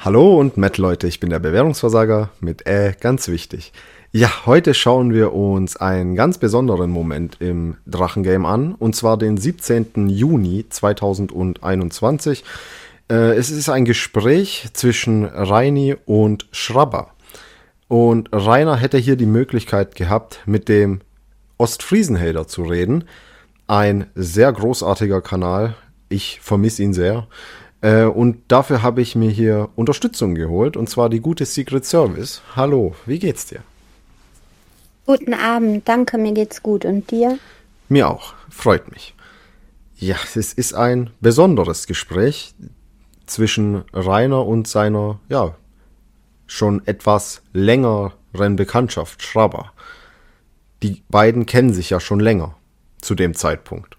Hallo und Matt, Leute, ich bin der Bewährungsversager mit ganz wichtig. Ja, heute schauen wir uns einen ganz besonderen Moment im Drachengame an, und zwar den 17. Juni 2021. Es ist ein Gespräch zwischen Reini und Schrabber. Und Rainer hätte hier die Möglichkeit gehabt, mit dem Ostfriesen-Hater zu reden. Ein sehr großartiger Kanal. Ich vermisse ihn sehr. Und dafür habe ich mir hier Unterstützung geholt, und zwar die gute Secret Service. Hallo, wie geht's dir? Guten Abend, danke, mir geht's gut. Und dir? Mir auch, freut mich. Ja, es ist ein besonderes Gespräch zwischen Rainer und seiner, ja, schon etwas längeren Bekanntschaft, Schrabber. Die beiden kennen sich ja schon länger zu dem Zeitpunkt.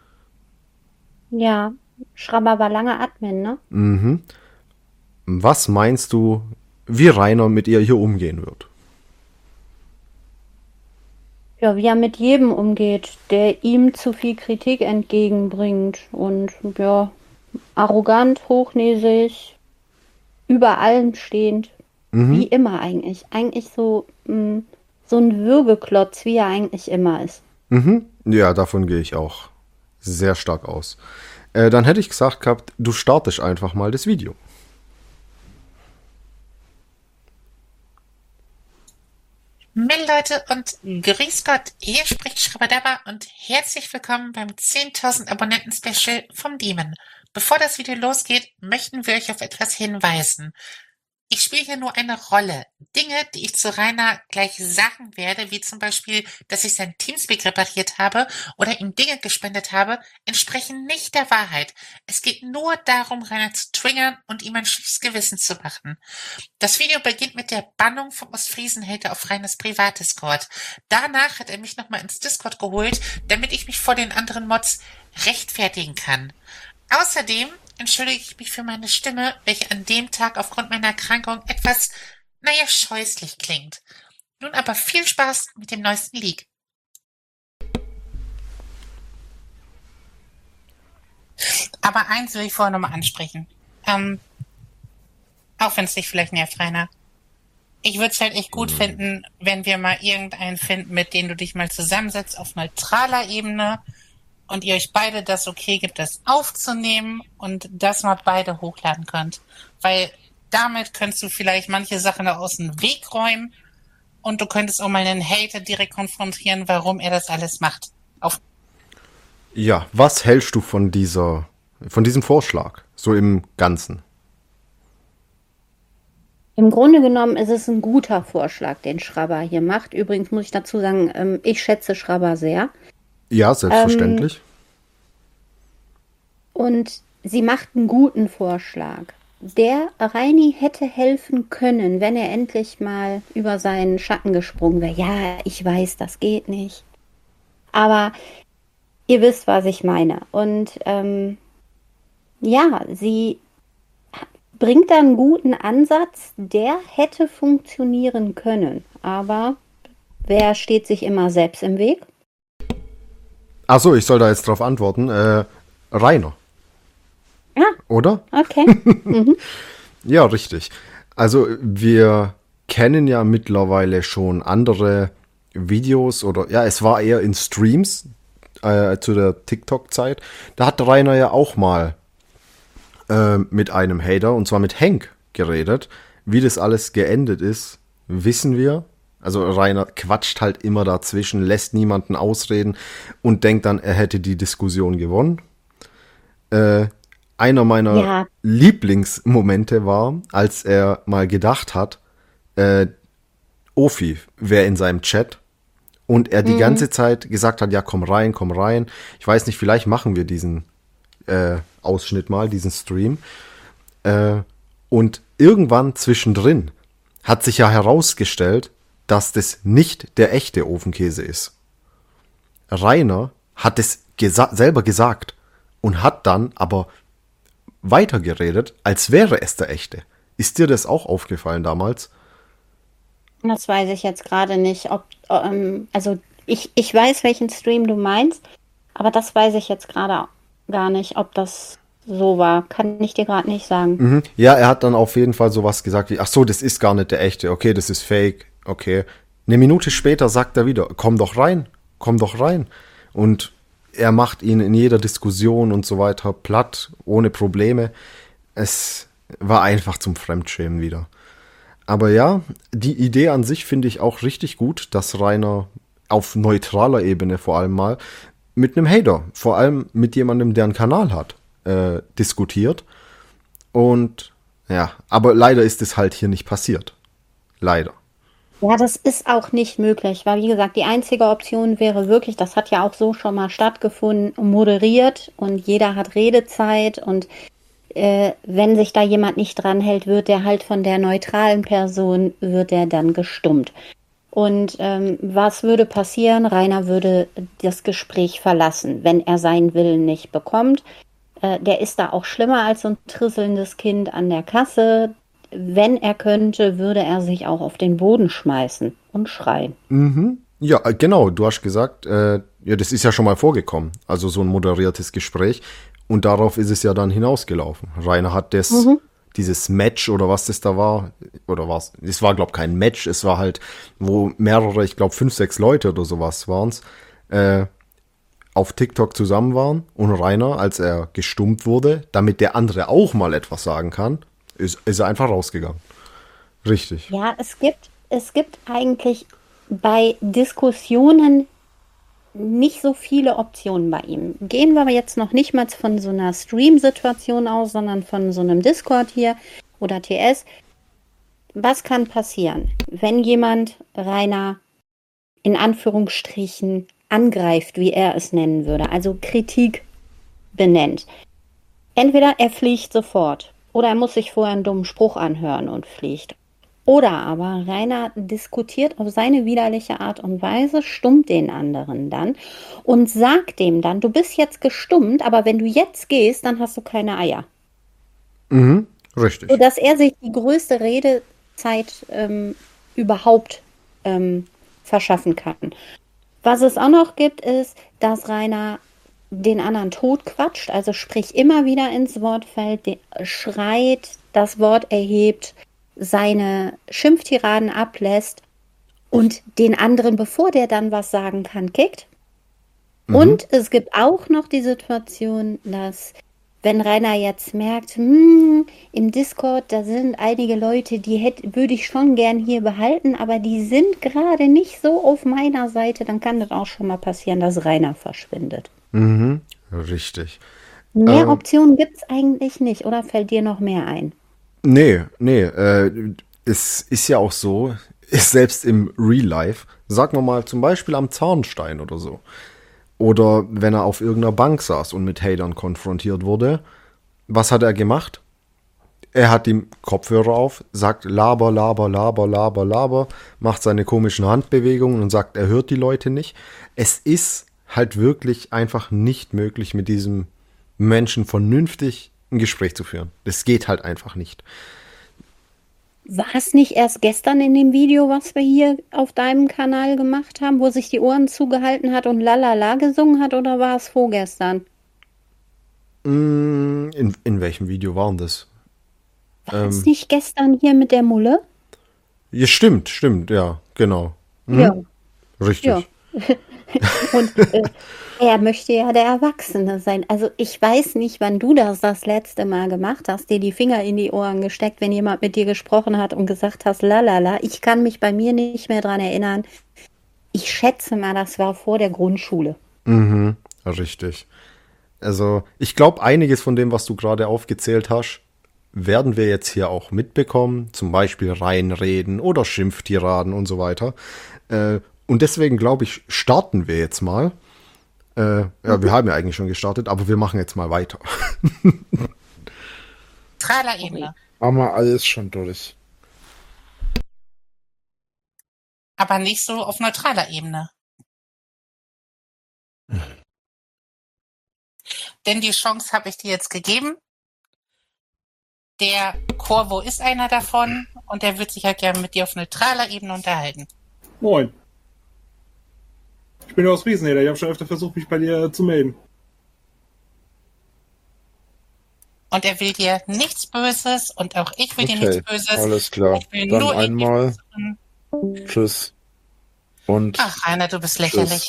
Ja, Schrabber war lange Admin, ne? Was meinst du, wie Rainer mit ihr hier umgehen wird? Ja, wie er mit jedem umgeht, der ihm zu viel Kritik entgegenbringt. Und ja, arrogant, hochnäsig, über allem stehend. Wie immer eigentlich. Eigentlich so ein Würgeklotz, wie er eigentlich immer ist. Ja, davon gehe ich auch sehr stark aus. Dann hätte ich gesagt gehabt, du startest einfach mal das Video. Moin Leute und grüß Gott, hier spricht Schrabadabba und herzlich willkommen beim 10.000 Abonnenten-Special vom Demon. Bevor das Video losgeht, möchten wir euch auf etwas hinweisen. Ich spiele hier nur eine Rolle. Dinge, die ich zu Rainer gleich sagen werde, wie zum Beispiel, dass ich sein Teamspeak repariert habe oder ihm Dinge gespendet habe, entsprechen nicht der Wahrheit. Es geht nur darum, Rainer zu triggern und ihm ein schlechtes Gewissen zu machen. Das Video beginnt mit der Bannung vom Ostfriesen-Hater auf Rainers Privatdiscord. Danach hat er mich nochmal ins Discord geholt, damit ich mich vor den anderen Mods rechtfertigen kann. Außerdem entschuldige ich mich für meine Stimme, welche an dem Tag aufgrund meiner Erkrankung etwas, scheußlich klingt. Nun aber viel Spaß mit dem neuesten Leak. Aber eins will ich vorher nochmal ansprechen. Auch wenn es dich vielleicht nervt, Rainer. Ich würde es halt echt gut finden, wenn wir mal irgendeinen finden, mit dem du dich mal zusammensetzt auf neutraler Ebene und ihr euch beide das okay gibt, das aufzunehmen und das mal beide hochladen könnt. Weil damit könntest du vielleicht manche Sachen aus dem Weg räumen und du könntest auch mal einen Hater direkt konfrontieren, warum er das alles macht. Ja, was hältst du von diesem Vorschlag, so im Ganzen? Im Grunde genommen ist es ein guter Vorschlag, den Schrabber hier macht. Übrigens muss ich dazu sagen, ich schätze Schrabber sehr. Ja, selbstverständlich. Und sie macht einen guten Vorschlag. Der Reini hätte helfen können, wenn er endlich mal über seinen Schatten gesprungen wäre. Ja, ich weiß, das geht nicht. Aber ihr wisst, was ich meine. Und ja, sie bringt da einen guten Ansatz, der hätte funktionieren können. Aber wer steht sich immer selbst im Weg? Achso, ich soll da jetzt drauf antworten. Rainer. Ja, Oder? okay. Ja, richtig. Also wir kennen ja mittlerweile schon andere Videos oder ja, es war eher in Streams zu der TikTok-Zeit. Da hat Rainer ja auch mal mit einem Hater, und zwar mit Henk, geredet. Wie das alles geendet ist, wissen wir. Also Rainer quatscht halt immer dazwischen, lässt niemanden ausreden und denkt dann, er hätte die Diskussion gewonnen. Einer meiner Lieblingsmomente war, als er mal gedacht hat, Ofi wäre in seinem Chat und er die ganze Zeit gesagt hat, ja, komm rein, komm rein. Ich weiß nicht, vielleicht machen wir diesen Ausschnitt mal, diesen Stream. Und irgendwann zwischendrin hat sich ja herausgestellt, dass das nicht der echte Ofenkäse ist. Rainer hat es selber gesagt und hat dann aber weitergeredet, als wäre es der echte. Ist dir das auch aufgefallen damals? Das weiß ich jetzt gerade nicht, also ich weiß, welchen Stream du meinst, aber das weiß ich jetzt gerade gar nicht, ob das so war. Kann ich dir gerade nicht sagen. Mhm. Ja, er hat dann auf jeden Fall sowas gesagt wie, ach so, das ist gar nicht der echte, okay, das ist fake, okay. Eine Minute später sagt er wieder, komm doch rein, komm doch rein. Und er macht ihn in jeder Diskussion und so weiter platt, ohne Probleme. Es war einfach zum Fremdschämen wieder. Aber ja, die Idee an sich finde ich auch richtig gut, dass Rainer auf neutraler Ebene vor allem mal mit einem Hater, vor allem mit jemandem, der einen Kanal hat, diskutiert. Und ja, aber leider ist es halt hier nicht passiert. Leider. Ja, das ist auch nicht möglich, weil wie gesagt, die einzige Option wäre wirklich, das hat ja auch so schon mal stattgefunden, moderiert und jeder hat Redezeit und wenn sich da jemand nicht dran hält, wird der halt von der neutralen Person, wird der dann gestummt. Und was würde passieren? Rainer würde das Gespräch verlassen, wenn er seinen Willen nicht bekommt. Der ist da auch schlimmer als so ein trisselndes Kind an der Kasse. Wenn er könnte, würde er sich auch auf den Boden schmeißen und schreien. Ja, genau, du hast gesagt, ja, das ist ja schon mal vorgekommen. Also so ein moderiertes Gespräch. Und darauf ist es ja dann hinausgelaufen. Rainer hat dieses Match oder was das da war, oder was, es war, glaube ich, kein Match, es war halt, wo mehrere, ich glaube 5, 6 Leute oder sowas waren's, auf TikTok zusammen waren und Rainer, als er gestummt wurde, damit der andere auch mal etwas sagen kann, ist er einfach rausgegangen. Richtig. Ja, es gibt eigentlich bei Diskussionen nicht so viele Optionen bei ihm. Gehen wir aber jetzt noch nicht mal von so einer Stream-Situation aus, sondern von so einem Discord hier oder TS. Was kann passieren, wenn jemand Rainer in Anführungsstrichen angreift, wie er es nennen würde, also Kritik benennt? Entweder er fliegt sofort oder er muss sich vorher einen dummen Spruch anhören und fliegt. Oder aber Rainer diskutiert auf seine widerliche Art und Weise, stummt den anderen dann und sagt dem dann, du bist jetzt gestummt, aber wenn du jetzt gehst, dann hast du keine Eier. Richtig. Sodass er sich die größte Redezeit überhaupt verschaffen kann. Was es auch noch gibt, ist, dass Rainer den anderen totquatscht, also sprich immer wieder ins Wort fällt, schreit, das Wort erhebt, seine Schimpftiraden ablässt und den anderen, bevor der dann was sagen kann, kickt. Und es gibt auch noch die Situation, dass wenn Rainer jetzt merkt, im Discord, da sind einige Leute, die würde ich schon gern hier behalten, aber die sind gerade nicht so auf meiner Seite, dann kann das auch schon mal passieren, dass Rainer verschwindet. Richtig. Mehr Optionen gibt es eigentlich nicht, oder fällt dir noch mehr ein? Nee, es ist ja auch so, ist selbst im Real Life, sagen wir mal zum Beispiel am Zahnstein oder so. Oder wenn er auf irgendeiner Bank saß und mit Hatern konfrontiert wurde, was hat er gemacht? Er hat die Kopfhörer auf, sagt laber, laber, laber, laber, laber, macht seine komischen Handbewegungen und sagt, er hört die Leute nicht. Es ist halt wirklich einfach nicht möglich, mit diesem Menschen vernünftig ein Gespräch zu führen. Das geht halt einfach nicht. War es nicht erst gestern in dem Video, was wir hier auf deinem Kanal gemacht haben, wo sich die Ohren zugehalten hat und lalala gesungen hat, oder war es vorgestern? In welchem Video war denn das? War es nicht gestern hier mit der Mulle? Ja, stimmt, ja, genau. Ja, Richtig. ja. Und er möchte ja der Erwachsene sein. Also ich weiß nicht, wann du das letzte Mal gemacht hast, dir die Finger in die Ohren gesteckt, wenn jemand mit dir gesprochen hat und gesagt hast, lalala. Ich kann mich bei mir nicht mehr dran erinnern. Ich schätze mal, das war vor der Grundschule. Richtig. Also, ich glaube, einiges von dem, was du gerade aufgezählt hast, werden wir jetzt hier auch mitbekommen. Zum Beispiel Reinreden oder Schimpftiraden und so weiter. Und deswegen glaube ich, starten wir jetzt mal. Ja, wir haben ja eigentlich schon gestartet, aber wir machen jetzt mal weiter. Neutraler Ebene. Haben wir alles schon durch. Aber nicht so auf neutraler Ebene. Denn die Chance habe ich dir jetzt gegeben. Der Corvo ist einer davon und der wird sich halt gerne mit dir auf neutraler Ebene unterhalten. Moin. Ich bin der aus Riesenheder. Ich habe schon öfter versucht, mich bei dir zu melden. und er will dir nichts Böses und auch ich will dir Okay, nichts Böses. alles klar. Ich will Dann nur einmal Tschüss. Und Ach, Rainer, du bist lächerlich.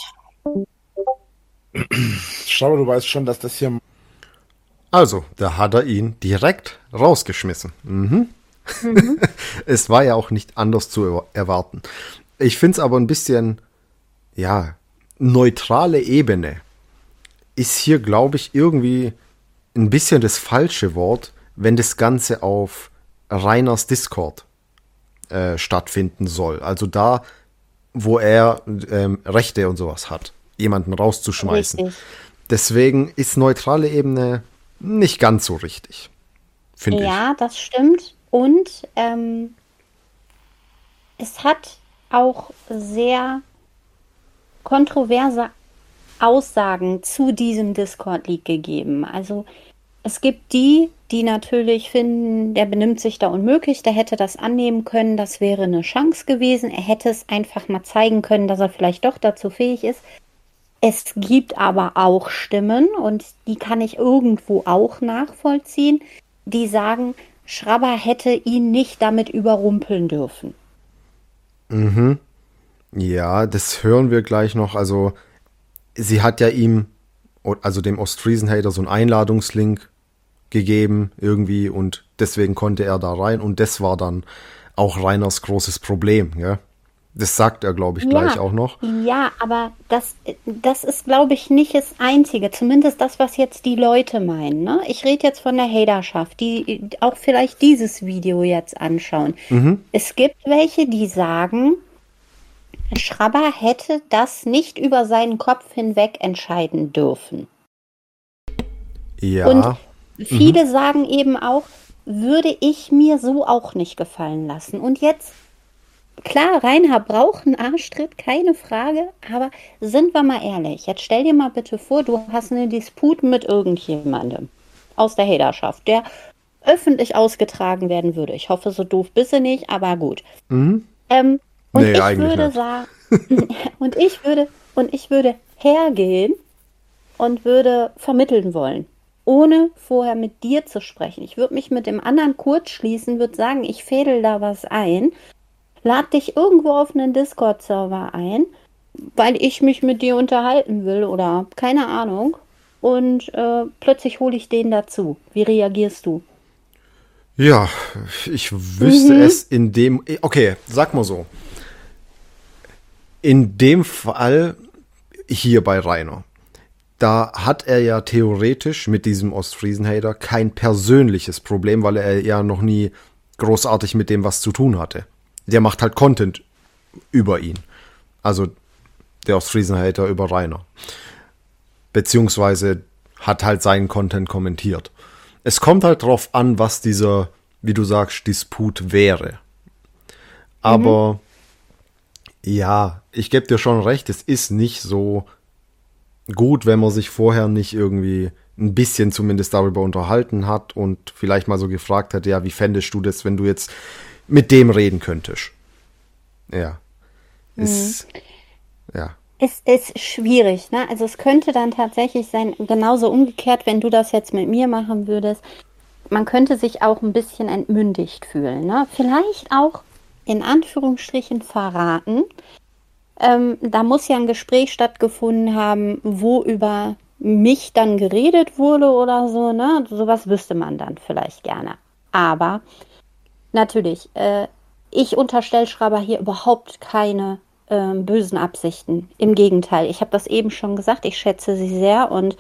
Schau, du weißt schon, dass das hier... Also, da hat er ihn direkt rausgeschmissen. Es war ja auch nicht anders zu erwarten. Ich finde es aber ein bisschen, ja, neutrale Ebene ist hier, glaube ich, irgendwie ein bisschen das falsche Wort, wenn das Ganze auf Rainers Discord stattfinden soll. Also da, wo er Rechte und sowas hat, jemanden rauszuschmeißen. Richtig. Deswegen ist neutrale Ebene nicht ganz so richtig, finde ich. Ja, das stimmt. Und es hat auch sehr kontroverse Aussagen zu diesem Discord-Leak gegeben. Also es gibt die natürlich finden, der benimmt sich da unmöglich, der hätte das annehmen können, das wäre eine Chance gewesen. Er hätte es einfach mal zeigen können, dass er vielleicht doch dazu fähig ist. Es gibt aber auch Stimmen, und die kann ich irgendwo auch nachvollziehen, die sagen, Schrabber hätte ihn nicht damit überrumpeln dürfen. Ja, das hören wir gleich noch. Also, sie hat ja ihm, also dem Ostfriesen-Hater, so einen Einladungslink gegeben irgendwie, und deswegen konnte er da rein, und das war dann auch Rainers großes Problem, ja. Das sagt er, glaube ich, gleich auch noch. Ja, aber das ist, glaube ich, nicht das Einzige. Zumindest das, was jetzt die Leute meinen. Ne? Ich rede jetzt von der Haterschaft, die auch vielleicht dieses Video jetzt anschauen. Es gibt welche, die sagen, Schrabber hätte das nicht über seinen Kopf hinweg entscheiden dürfen. Ja. Und viele sagen eben auch, würde ich mir so auch nicht gefallen lassen. Und jetzt, klar, Rainer braucht einen Arschtritt, keine Frage, aber sind wir mal ehrlich, jetzt stell dir mal bitte vor, du hast eine Disput mit irgendjemandem aus der Haterschaft, der öffentlich ausgetragen werden würde. Ich hoffe, so doof bist du nicht, aber gut. Und Nee, ich eigentlich würde nicht. sagen, und ich würde hergehen und würde vermitteln wollen, ohne vorher mit dir zu sprechen. Ich würde mich mit dem anderen kurz schließen, würde sagen, ich fädel da was ein, lad dich irgendwo auf einen Discord-Server ein, weil ich mich mit dir unterhalten will oder keine Ahnung. Und plötzlich hole ich den dazu. Wie reagierst du? Ja, ich wüsste es in dem. Okay, sag mal so. In dem Fall hier bei Rainer, da hat er ja theoretisch mit diesem Ostfriesen-Hater kein persönliches Problem, weil er ja noch nie großartig mit dem was zu tun hatte. Der macht halt Content über ihn. Also der Ostfriesen-Hater über Rainer. Beziehungsweise hat halt seinen Content kommentiert. Es kommt halt drauf an, was dieser, wie du sagst, Disput wäre. Aber ja, ich gebe dir schon recht, es ist nicht so gut, wenn man sich vorher nicht irgendwie ein bisschen zumindest darüber unterhalten hat und vielleicht mal so gefragt hat, ja, wie fändest du das, wenn du jetzt mit dem reden könntest? Ja. Ja. Es ist schwierig, ne? Also es könnte dann tatsächlich sein, genauso umgekehrt, wenn du das jetzt mit mir machen würdest, man könnte sich auch ein bisschen entmündigt fühlen, ne? Vielleicht auch in Anführungsstrichen verraten. Da muss ja ein Gespräch stattgefunden haben, wo über mich dann geredet wurde oder so, ne? Sowas wüsste man dann vielleicht gerne. Aber natürlich, ich unterstelle Schrabber hier überhaupt keine bösen Absichten. Im Gegenteil, ich habe das eben schon gesagt, ich schätze sie sehr, und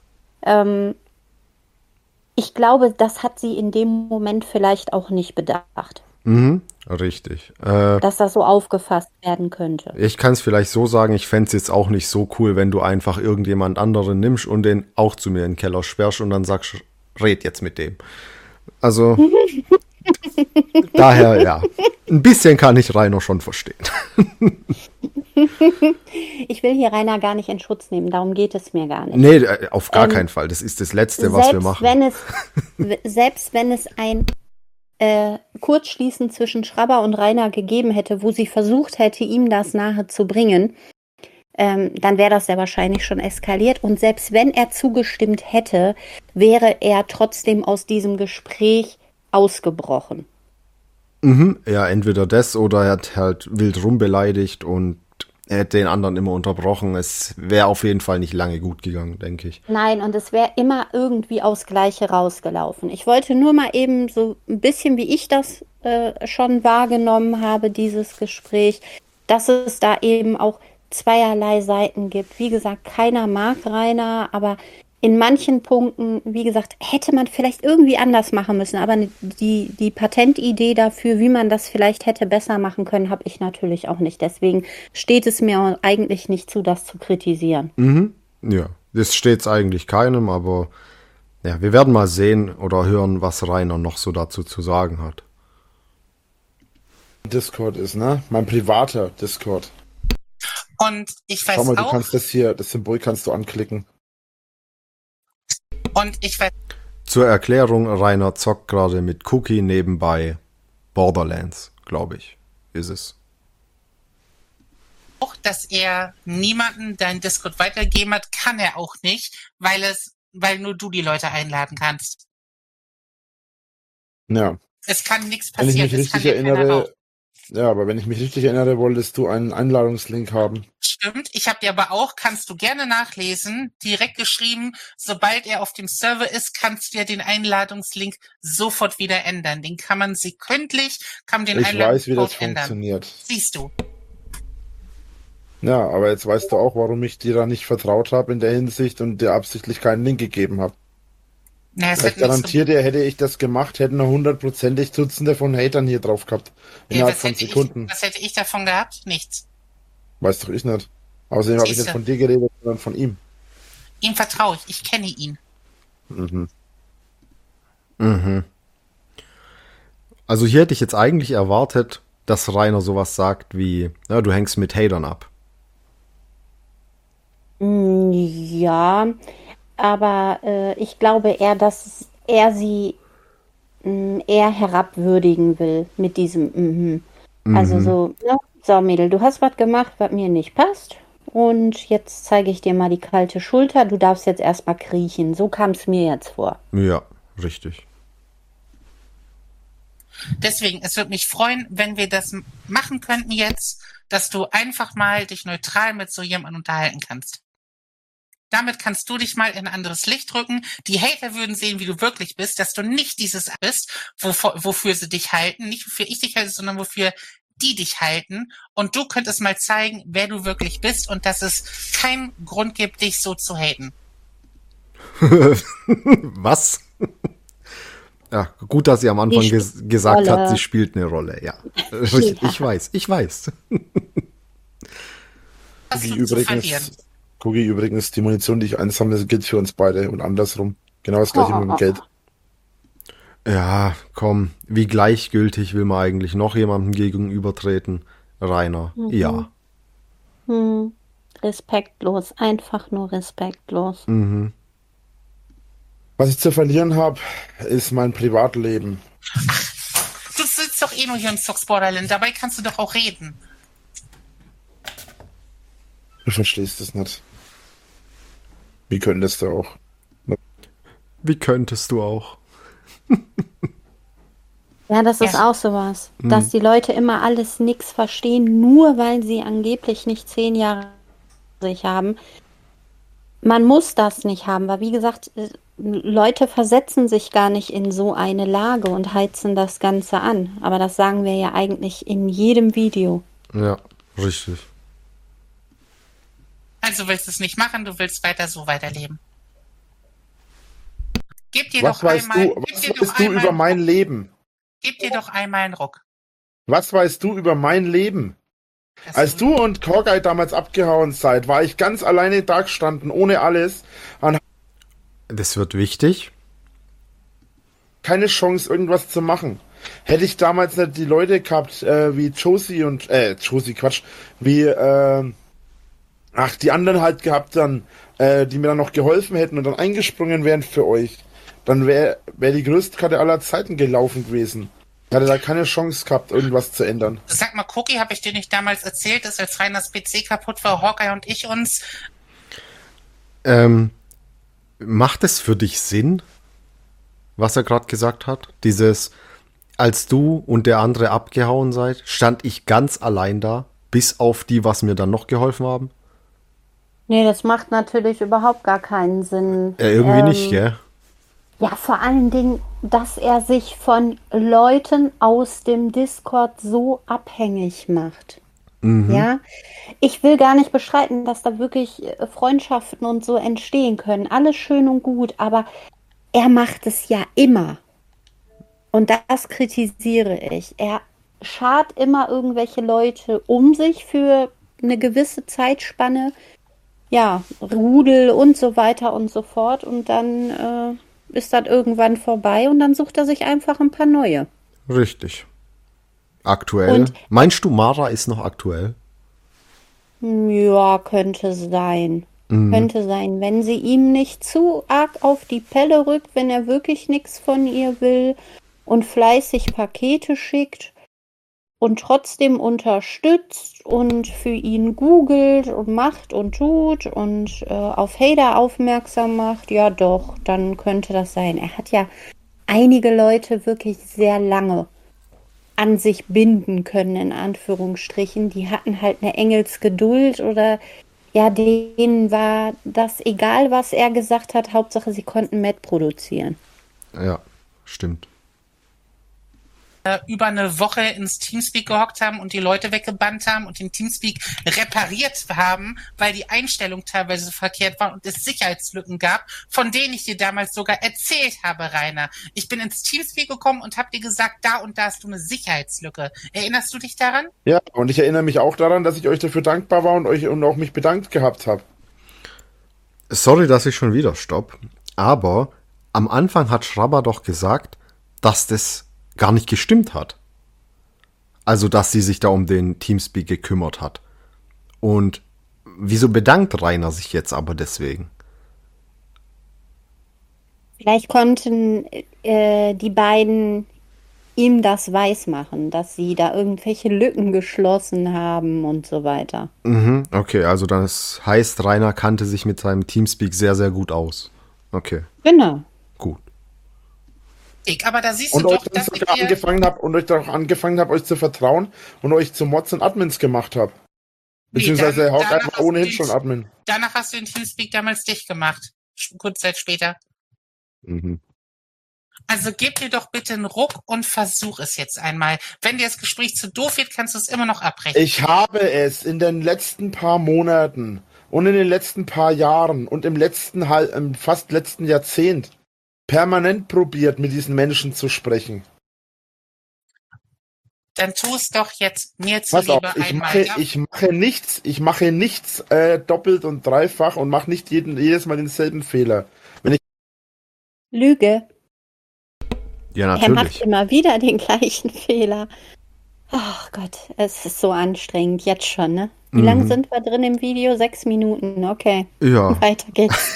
ich glaube, das hat sie in dem Moment vielleicht auch nicht bedacht, Richtig. dass das so aufgefasst werden könnte. Ich kann es vielleicht so sagen, ich fände es jetzt auch nicht so cool, wenn du einfach irgendjemand anderen nimmst und den auch zu mir in den Keller sperrst und dann sagst, red jetzt mit dem. Also, daher, ja. Ein bisschen kann ich Rainer schon verstehen. Ich will hier Rainer gar nicht in Schutz nehmen, darum geht es mir gar nicht. Nee, auf gar keinen Fall. Das ist das Letzte, was wir machen. Selbst wenn es ein Kurzschließen zwischen Schrabber und Rainer gegeben hätte, wo sie versucht hätte, ihm das nahe zu bringen, dann wäre das ja wahrscheinlich schon eskaliert. Und selbst wenn er zugestimmt hätte, wäre er trotzdem aus diesem Gespräch ausgebrochen. Ja, entweder das oder er hat halt wild rumbeleidigt und er hätte den anderen immer unterbrochen. Es wäre auf jeden Fall nicht lange gut gegangen, denke ich. Nein, und es wäre immer irgendwie aufs Gleiche rausgelaufen. Ich wollte nur mal eben so ein bisschen, wie ich das schon wahrgenommen habe, dieses Gespräch, dass es da eben auch zweierlei Seiten gibt. Wie gesagt, keiner mag Rainer, aber in manchen Punkten, wie gesagt, hätte man vielleicht irgendwie anders machen müssen. Aber die Patentidee dafür, wie man das vielleicht hätte besser machen können, habe ich natürlich auch nicht. Deswegen steht es mir eigentlich nicht zu, das zu kritisieren. Ja, das steht's eigentlich keinem, aber ja, wir werden mal sehen oder hören, was Rainer noch so dazu zu sagen hat. Discord ist, ne? Mein privater Discord. Und ich weiß Schau mal, du auch, kannst das Symbol kannst du anklicken. und ich weiß Zur Erklärung, Rainer zockt gerade mit Cookie nebenbei Borderlands, glaube ich, ist es. auch, dass er niemanden deinen Discord weitergeben hat, kann er auch nicht, weil nur du die Leute einladen kannst. Ja. Es kann nichts Wenn ich passieren, mich es kann richtig dir keiner rauben. erinnere, ja, aber wenn ich mich richtig erinnere, wolltest du einen Einladungslink haben. Stimmt, ich habe dir aber auch, kannst du gerne nachlesen, direkt geschrieben, sobald er auf dem Server ist, kannst du ja den Einladungslink sofort wieder ändern. Den kann man sekündlich, kann man den Ich weiß, wie das Einladungscode ändern. funktioniert. Siehst du. Ja, aber jetzt weißt du auch, warum ich dir da nicht vertraut habe in der Hinsicht und dir absichtlich keinen Link gegeben habe. Na, es Ich hat nichts garantiere dir, hätte ich das gemacht, hätten wir 100%ig Dutzende von Hatern hier drauf gehabt. Innerhalb von Sekunden. Was hätte ich davon gehabt? Nichts. Weiß doch ich nicht. Außerdem habe ich nicht Siehste. von dir geredet, sondern von ihm. Ihm vertraue ich kenne ihn. Also hier hätte ich jetzt eigentlich erwartet, dass Rainer sowas sagt wie, ja, du hängst mit Hatern ab. Ja, aber ich glaube eher, dass er sie eher herabwürdigen will mit diesem Also so, ja, so Mädel, du hast was gemacht, was mir nicht passt. Und jetzt zeige ich dir mal die kalte Schulter. Du darfst jetzt erstmal kriechen. So kam es mir jetzt vor. Ja, richtig. Deswegen, es würde mich freuen, wenn wir das machen könnten jetzt, dass du einfach mal dich neutral mit so jemandem unterhalten kannst. Damit kannst du dich mal in ein anderes Licht rücken. Die Hater würden sehen, wie du wirklich bist, dass du nicht dieses bist, wofür sie dich halten, nicht wofür ich dich halte, sondern wofür die dich halten. Und du könntest mal zeigen, wer du wirklich bist und dass es keinen Grund gibt, dich so zu haten. Was? Ja, gut, dass sie am Anfang gesagt hat, sie spielt eine Rolle. Ja, ich weiß. Was du zu verlieren. Cookie, übrigens, die Munition, die ich einsammle, gilt für uns beide und andersrum. Genau das gleiche mit dem Geld. Ja, komm, wie gleichgültig will man eigentlich noch jemandem gegenübertreten? Rainer, ja. Respektlos, einfach nur respektlos. Was ich zu verlieren habe, ist mein Privatleben. Du sitzt doch eh nur hier in Zox Borderland, dabei kannst du doch auch reden. Du verstehst es nicht. Wie könntest du auch? Wie könntest du auch? Ja, das ist auch sowas, dass die Leute immer alles nix verstehen, nur weil sie angeblich nicht 10 Jahre sich haben. Man muss das nicht haben, weil wie gesagt, Leute versetzen sich gar nicht in so eine Lage und heizen das Ganze an. Aber das sagen wir ja eigentlich in jedem Video. Ja, richtig. Also willst du es nicht machen, du willst weiter so weiterleben. Gib dir Was doch weißt einmal, du, was weißt du über mein Leben? Gib dir doch einmal einen Ruck. Was weißt du über mein Leben? Als du und Hawkeye damals abgehauen seid, war ich ganz alleine da gestanden, ohne alles. Das wird wichtig. Keine Chance, irgendwas zu machen. Hätte ich damals nicht die Leute gehabt, wie Josie und, wie, die anderen halt gehabt dann, die mir dann noch geholfen hätten und dann eingesprungen wären für euch, dann wäre die größte Karte aller Zeiten gelaufen gewesen. Ich hatte da keine Chance gehabt, irgendwas zu ändern. Sag mal, Cookie, habe ich dir nicht damals erzählt, dass als Rainers PC kaputt war, Hawkeye und ich uns... Macht es für dich Sinn, was er gerade gesagt hat? Dieses, als du und der andere abgehauen seid, stand ich ganz allein da, bis auf die, was mir dann noch geholfen haben? Nee, das macht natürlich überhaupt gar keinen Sinn. Irgendwie nicht, gell? Ja, vor allen Dingen, dass er sich von Leuten aus dem Discord so abhängig macht. Ja, ich will gar nicht bestreiten, dass da wirklich Freundschaften und so entstehen können. Alles schön und gut, aber er macht es ja immer. Und das kritisiere ich. Er schart immer irgendwelche Leute um sich für eine gewisse Zeitspanne. Ja, Rudel und so weiter und so fort. Und dann ist das irgendwann vorbei und dann sucht er sich einfach ein paar neue. Richtig. Aktuell. Und- Meinst du, Mara ist noch aktuell? Ja, könnte sein. Könnte sein, wenn sie ihm nicht zu arg auf die Pelle rückt, wenn er wirklich nichts von ihr will und fleißig Pakete schickt und trotzdem unterstützt und für ihn googelt und macht und tut und auf Hater aufmerksam macht, ja doch, dann könnte das sein. Er hat ja einige Leute wirklich sehr lange an sich binden können, in Anführungsstrichen. Die hatten halt eine Engelsgeduld oder ja, denen war das egal, was er gesagt hat. Hauptsache, sie konnten Matt produzieren. Ja, stimmt. über eine Woche ins Teamspeak gehockt haben und die Leute weggebannt haben und den Teamspeak repariert haben, weil die Einstellung teilweise verkehrt war und es Sicherheitslücken gab, von denen ich dir damals sogar erzählt habe, Rainer. Ich bin ins Teamspeak gekommen und habe dir gesagt, da und da hast du eine Sicherheitslücke. Erinnerst du dich daran? Ja, und ich erinnere mich auch daran, dass ich euch dafür dankbar war und euch und auch mich bedankt gehabt habe. Sorry, dass ich schon wieder stopp, aber am Anfang hat Schrabber doch gesagt, dass das gar nicht gestimmt hat. Also, dass sie sich da um den Teamspeak gekümmert hat. Und wieso bedankt Rainer sich jetzt aber deswegen? Vielleicht konnten die beiden ihm das weismachen, dass sie da irgendwelche Lücken geschlossen haben und so weiter. Mhm, okay, also das heißt, Rainer kannte sich mit seinem Teamspeak sehr, sehr gut aus. Okay, Genau. gut. Aber da siehst Und du euch doch, dann dass ich sogar dir... angefangen habe, euch zu vertrauen und euch zu Mods und Admins gemacht habe. Beziehungsweise dann- Hawkeye danach war hast du ohnehin den- schon Admin. Danach hast du den Teamspeak damals dicht gemacht. Kurz Zeit später. Mhm. Also gib dir doch bitte einen Ruck und versuch es jetzt einmal. Wenn dir das Gespräch zu doof wird, kannst du es immer noch abbrechen. Ich habe es in den letzten paar Monaten und in den letzten paar Jahren und im fast letzten Jahrzehnt permanent probiert, mit diesen Menschen zu sprechen. Dann tu es doch jetzt mir Pass auf, zuliebe ich einmal. mache nichts doppelt und dreifach und mache nicht jedes Mal denselben Fehler. Lüge. Ja, Er macht natürlich. immer wieder den gleichen Fehler. Ach Gott, es ist so anstrengend, jetzt schon, ne? Wie lange sind wir drin im Video? 6 Minuten, okay. Ja, Weiter geht's.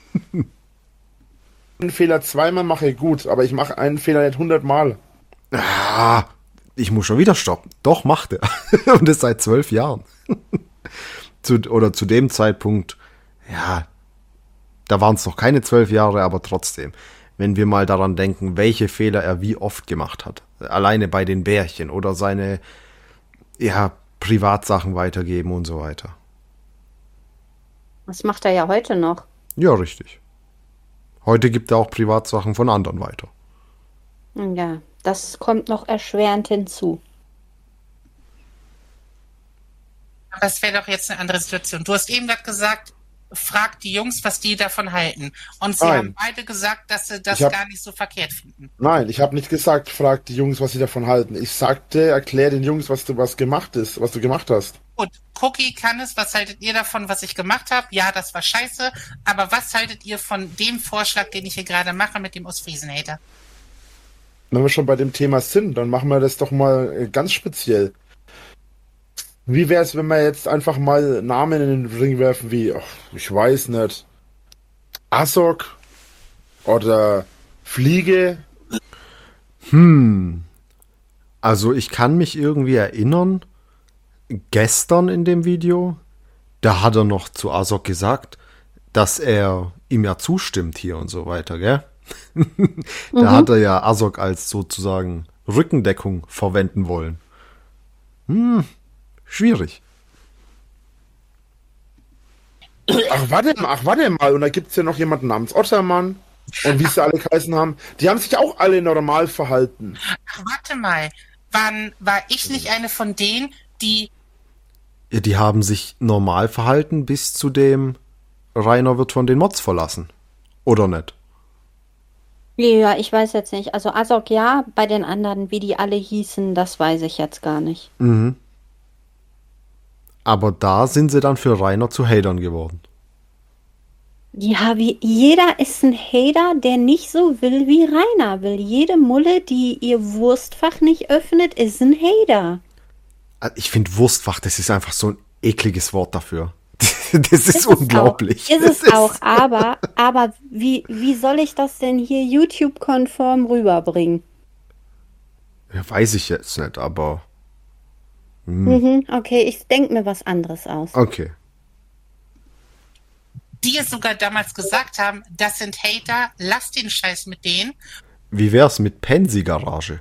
Einen Fehler zweimal mache ich gut, aber ich mache einen Fehler nicht 100 Mal. ich muss schon wieder stoppen. Doch, macht er. Und das seit 12 Jahren. zu dem Zeitpunkt, ja, da waren es noch keine 12 Jahre, aber trotzdem. Wenn wir mal daran denken, welche Fehler er wie oft gemacht hat. Alleine bei den Bärchen oder seine, ja, Privatsachen weitergeben und so weiter. Das macht er ja heute noch. Ja, richtig. Heute gibt er auch Privatsachen von anderen weiter. Ja, das kommt noch erschwerend hinzu. Aber das wäre doch jetzt eine andere Situation. Du hast eben gerade gesagt, frag die Jungs, was die davon halten. Und sie Nein. haben beide gesagt, dass sie das Ich hab- gar nicht so verkehrt finden. Nein, ich habe nicht gesagt, frag die Jungs, was sie davon halten. Ich sagte, erklär den Jungs, was du gemacht hast. Gut, Cookie kann es. Was haltet ihr davon, was ich gemacht habe? Ja, das war scheiße. Aber was haltet ihr von dem Vorschlag, den ich hier gerade mache mit dem Ostfriesen-Hater? Wenn wir schon bei dem Thema sind, dann machen wir das doch mal ganz speziell. Wie wäre es, wenn wir jetzt einfach mal Namen in den Ring werfen wie, ich weiß nicht, Asok oder Fliege? Also ich kann mich irgendwie erinnern, gestern in dem Video, da hat er noch zu Azog gesagt, dass er ihm ja zustimmt hier und so weiter, gell? Da hat er ja Azog als sozusagen Rückendeckung verwenden wollen. Schwierig. Ach, warte mal. Und da gibt's ja noch jemanden namens Ottermann. Und wie sie alle geheißen haben. Die haben sich auch alle normal verhalten. Ach, warte mal. Wann war ich nicht eine von denen, die... Ja, die haben sich normal verhalten bis zu dem Rainer wird von den Mods verlassen. Oder nicht? Ja, ich weiß jetzt nicht. Also Azog ja, bei den anderen, wie die alle hießen, das weiß ich jetzt gar nicht. Aber da sind sie dann für Rainer zu Hatern geworden. Ja, wie jeder ist ein Hater, der nicht so will, wie Rainer will. Jede Mulle, die ihr Wurstfach nicht öffnet, ist ein Hater. Ich finde Wurstfach, das ist einfach so ein ekliges Wort dafür. Das ist unglaublich. Ist es auch, aber wie soll ich das denn hier YouTube-konform rüberbringen? Ja, weiß ich jetzt nicht, aber Okay, ich denke mir was anderes aus. okay. Die es sogar damals gesagt haben, das sind Hater, lass den Scheiß mit denen. Wie wär's mit Pensi-Garage?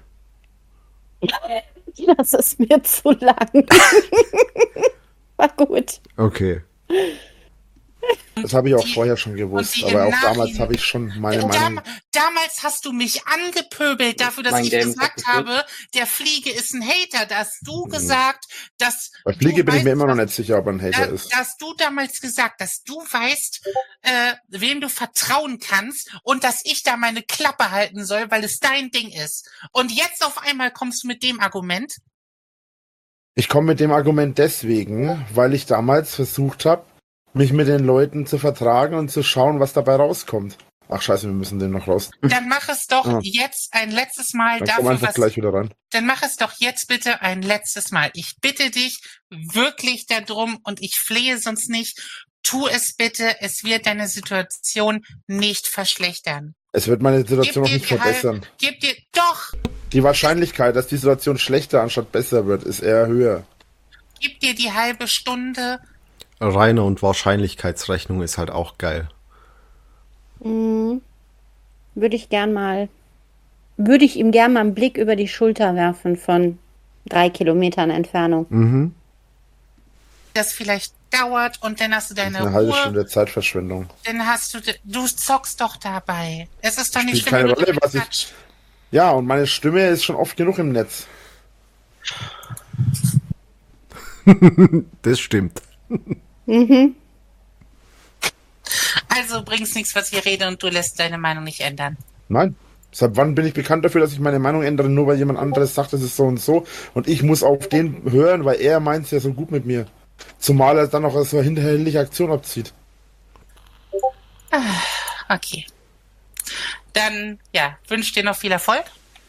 Das ist mir zu lang. War gut. Okay. Das habe ich auch vorher schon gewusst. und die Aber im auch damals Nachhinein- habe ich schon meine Meinung. Damals hast du mich angepöbelt dafür, dass Mein ich Game gesagt kaputt. habe, der Fliege ist ein Hater. Da hast du gesagt, dass Bei Fliege du bin ich mir weißt, immer noch was- nicht sicher, ob er ein Hater Da ist. hast du damals gesagt, dass du weißt, wem du vertrauen kannst und dass ich da meine Klappe halten soll, weil es dein Ding ist. Und jetzt auf einmal kommst du mit dem Argument. Ich komme mit dem Argument deswegen, weil ich damals versucht habe, mich mit den Leuten zu vertragen und zu schauen, was dabei rauskommt. Ach scheiße, wir müssen den noch raus. Dann mach es doch Ah. jetzt ein letztes Mal Dann komm dafür, einfach was. gleich wieder rein. Dann mach es doch jetzt bitte ein letztes Mal. Ich bitte dich wirklich darum und ich flehe sonst nicht. Tu es bitte. Es wird deine Situation nicht verschlechtern. Es wird meine Situation noch dir nicht die verbessern. Gib dir doch. Die Wahrscheinlichkeit, dass die Situation schlechter anstatt besser wird, ist eher höher. Gib dir die halbe Stunde. Rainer und Wahrscheinlichkeitsrechnung ist halt auch geil. Würde ich ihm gern mal einen Blick über die Schulter werfen von 3 Kilometern Entfernung. Das vielleicht dauert und dann hast du Das deine ist eine halbe Ruhe. Stunde Zeitverschwendung. Dann hast du zockst doch dabei. Es ist doch nicht Spielt schlimm, keine wenn du Rolle, damit was ich. Ja, und meine Stimme ist schon oft genug im Netz. Das stimmt. Also bringt's nichts, was ich rede und du lässt deine Meinung nicht ändern. Nein. Seit wann bin ich bekannt dafür, dass ich meine Meinung ändere, nur weil jemand anderes sagt, das ist so und so. Und ich muss auf den hören, weil er meint es ja so gut mit mir. Zumal er dann noch so eine hinterhältige Aktion abzieht. Okay. Dann, ja, wünsche dir noch viel Erfolg.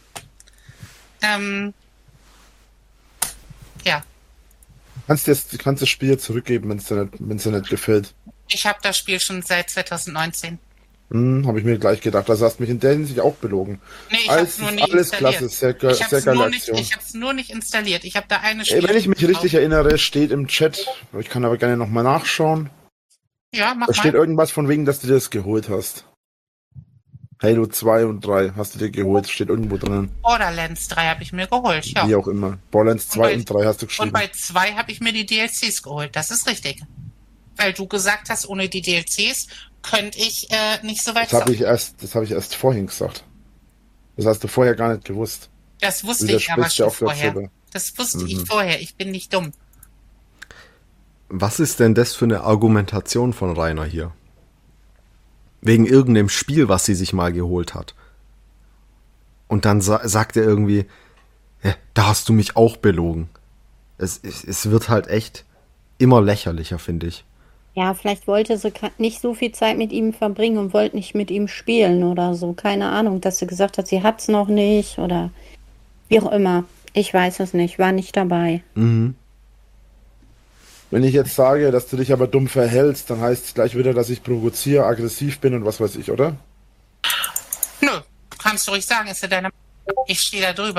Ja, Kannst das Spiel jetzt zurückgeben, wenn es dir nicht gefällt. ich habe das Spiel schon seit 2019. Habe ich mir gleich gedacht. Also hast mich in der Hinsicht auch belogen. Nee, ich Alles, hab's nur nie alles installiert. klasse, sehr Ich geile habe Aktion. es nur nicht installiert. Ich habe da eine Ey, wenn ich mich richtig erinnere, steht im Chat, ich kann aber gerne nochmal nachschauen, Ja, mach da steht mal. irgendwas von wegen, dass du dir das geholt hast. Halo 2 und 3 hast du dir geholt, steht irgendwo drinnen. Borderlands 3 habe ich mir geholt, ja. Wie auch immer. Borderlands 2 bei- und 3 hast du Und geschrieben. bei 2 habe ich mir die DLCs geholt. Das ist richtig. Weil du gesagt hast, ohne die DLCs könnte ich nicht so weit Das habe zocken. ich erst vorhin gesagt. Das hast du vorher gar nicht gewusst. Das wusste Du ich aber widersprichst ja schon auch vorher. darüber. Das wusste ich vorher. Ich bin nicht dumm. Was ist denn das für eine Argumentation von Rainer hier? Wegen irgendeinem Spiel, was sie sich mal geholt hat. Und dann sagt er irgendwie, ja, da hast du mich auch belogen. Es wird halt echt immer lächerlicher, finde ich. Ja, vielleicht wollte sie nicht so viel Zeit mit ihm verbringen und wollte nicht mit ihm spielen oder so. Keine Ahnung, dass sie gesagt hat, sie hat's noch nicht oder wie auch immer. Ich weiß es nicht, war nicht dabei. Wenn ich jetzt sage, dass du dich aber dumm verhältst, dann heißt es gleich wieder, dass ich provoziere, aggressiv bin und was weiß ich, oder? Nö, kannst du ruhig sagen, ist ja deine. Ich stehe da drüber.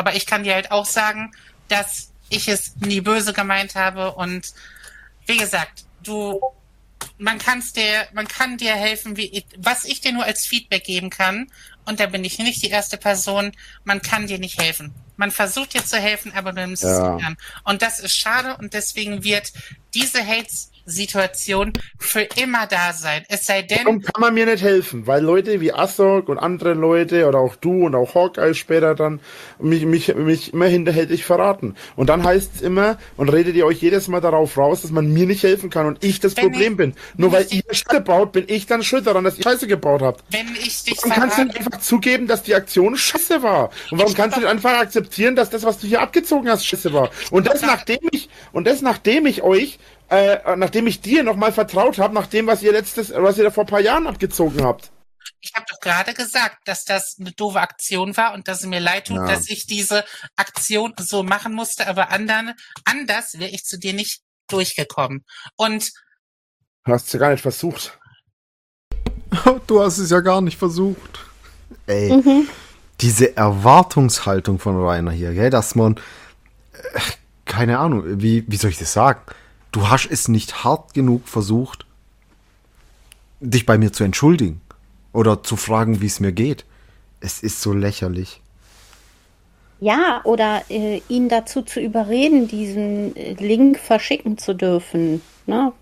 Aber ich kann dir halt auch sagen, dass ich es nie böse gemeint habe und wie gesagt, man kann dir helfen, was ich dir nur als Feedback geben kann. Und da bin ich nicht die erste Person. Man kann dir nicht helfen. Man versucht dir zu helfen, aber du nimmst es nicht an. Und das ist schade und deswegen wird diese Hate-Situation für immer da sein. Es sei denn... Warum kann man mir nicht helfen? Weil Leute wie Asok und andere Leute oder auch du und auch Hawkeye später dann mich immer hinterhältig verraten. Und dann heißt es immer und redet ihr euch jedes Mal darauf raus, dass man mir nicht helfen kann und ich das Problem bin. Nur weil ihr Scheiße baut, bin ich dann schuld daran, dass ihr Scheiße gebaut habt. Wenn ich dich Warum kannst du nicht einfach zugeben, dass die Aktion Scheiße war? Und warum kannst du nicht einfach akzeptieren, dass das, was du hier abgezogen hast, Scheiße war? Und das nachdem ich dir nochmal vertraut habe, nach dem, was ihr da vor ein paar Jahren abgezogen habt. Ich habe doch gerade gesagt, dass das eine doofe Aktion war und dass es mir leid tut, dass ich diese Aktion so machen musste, aber anders wäre ich zu dir nicht durchgekommen. Und du hast es ja gar nicht versucht. Du hast es ja gar nicht versucht. Ey, diese Erwartungshaltung von Rainer hier, gell, dass man, keine Ahnung, wie soll ich das sagen? Du hast es nicht hart genug versucht, dich bei mir zu entschuldigen oder zu fragen, wie es mir geht. Es ist so lächerlich. Ja, oder ihn dazu zu überreden, diesen Link verschicken zu dürfen. Ne?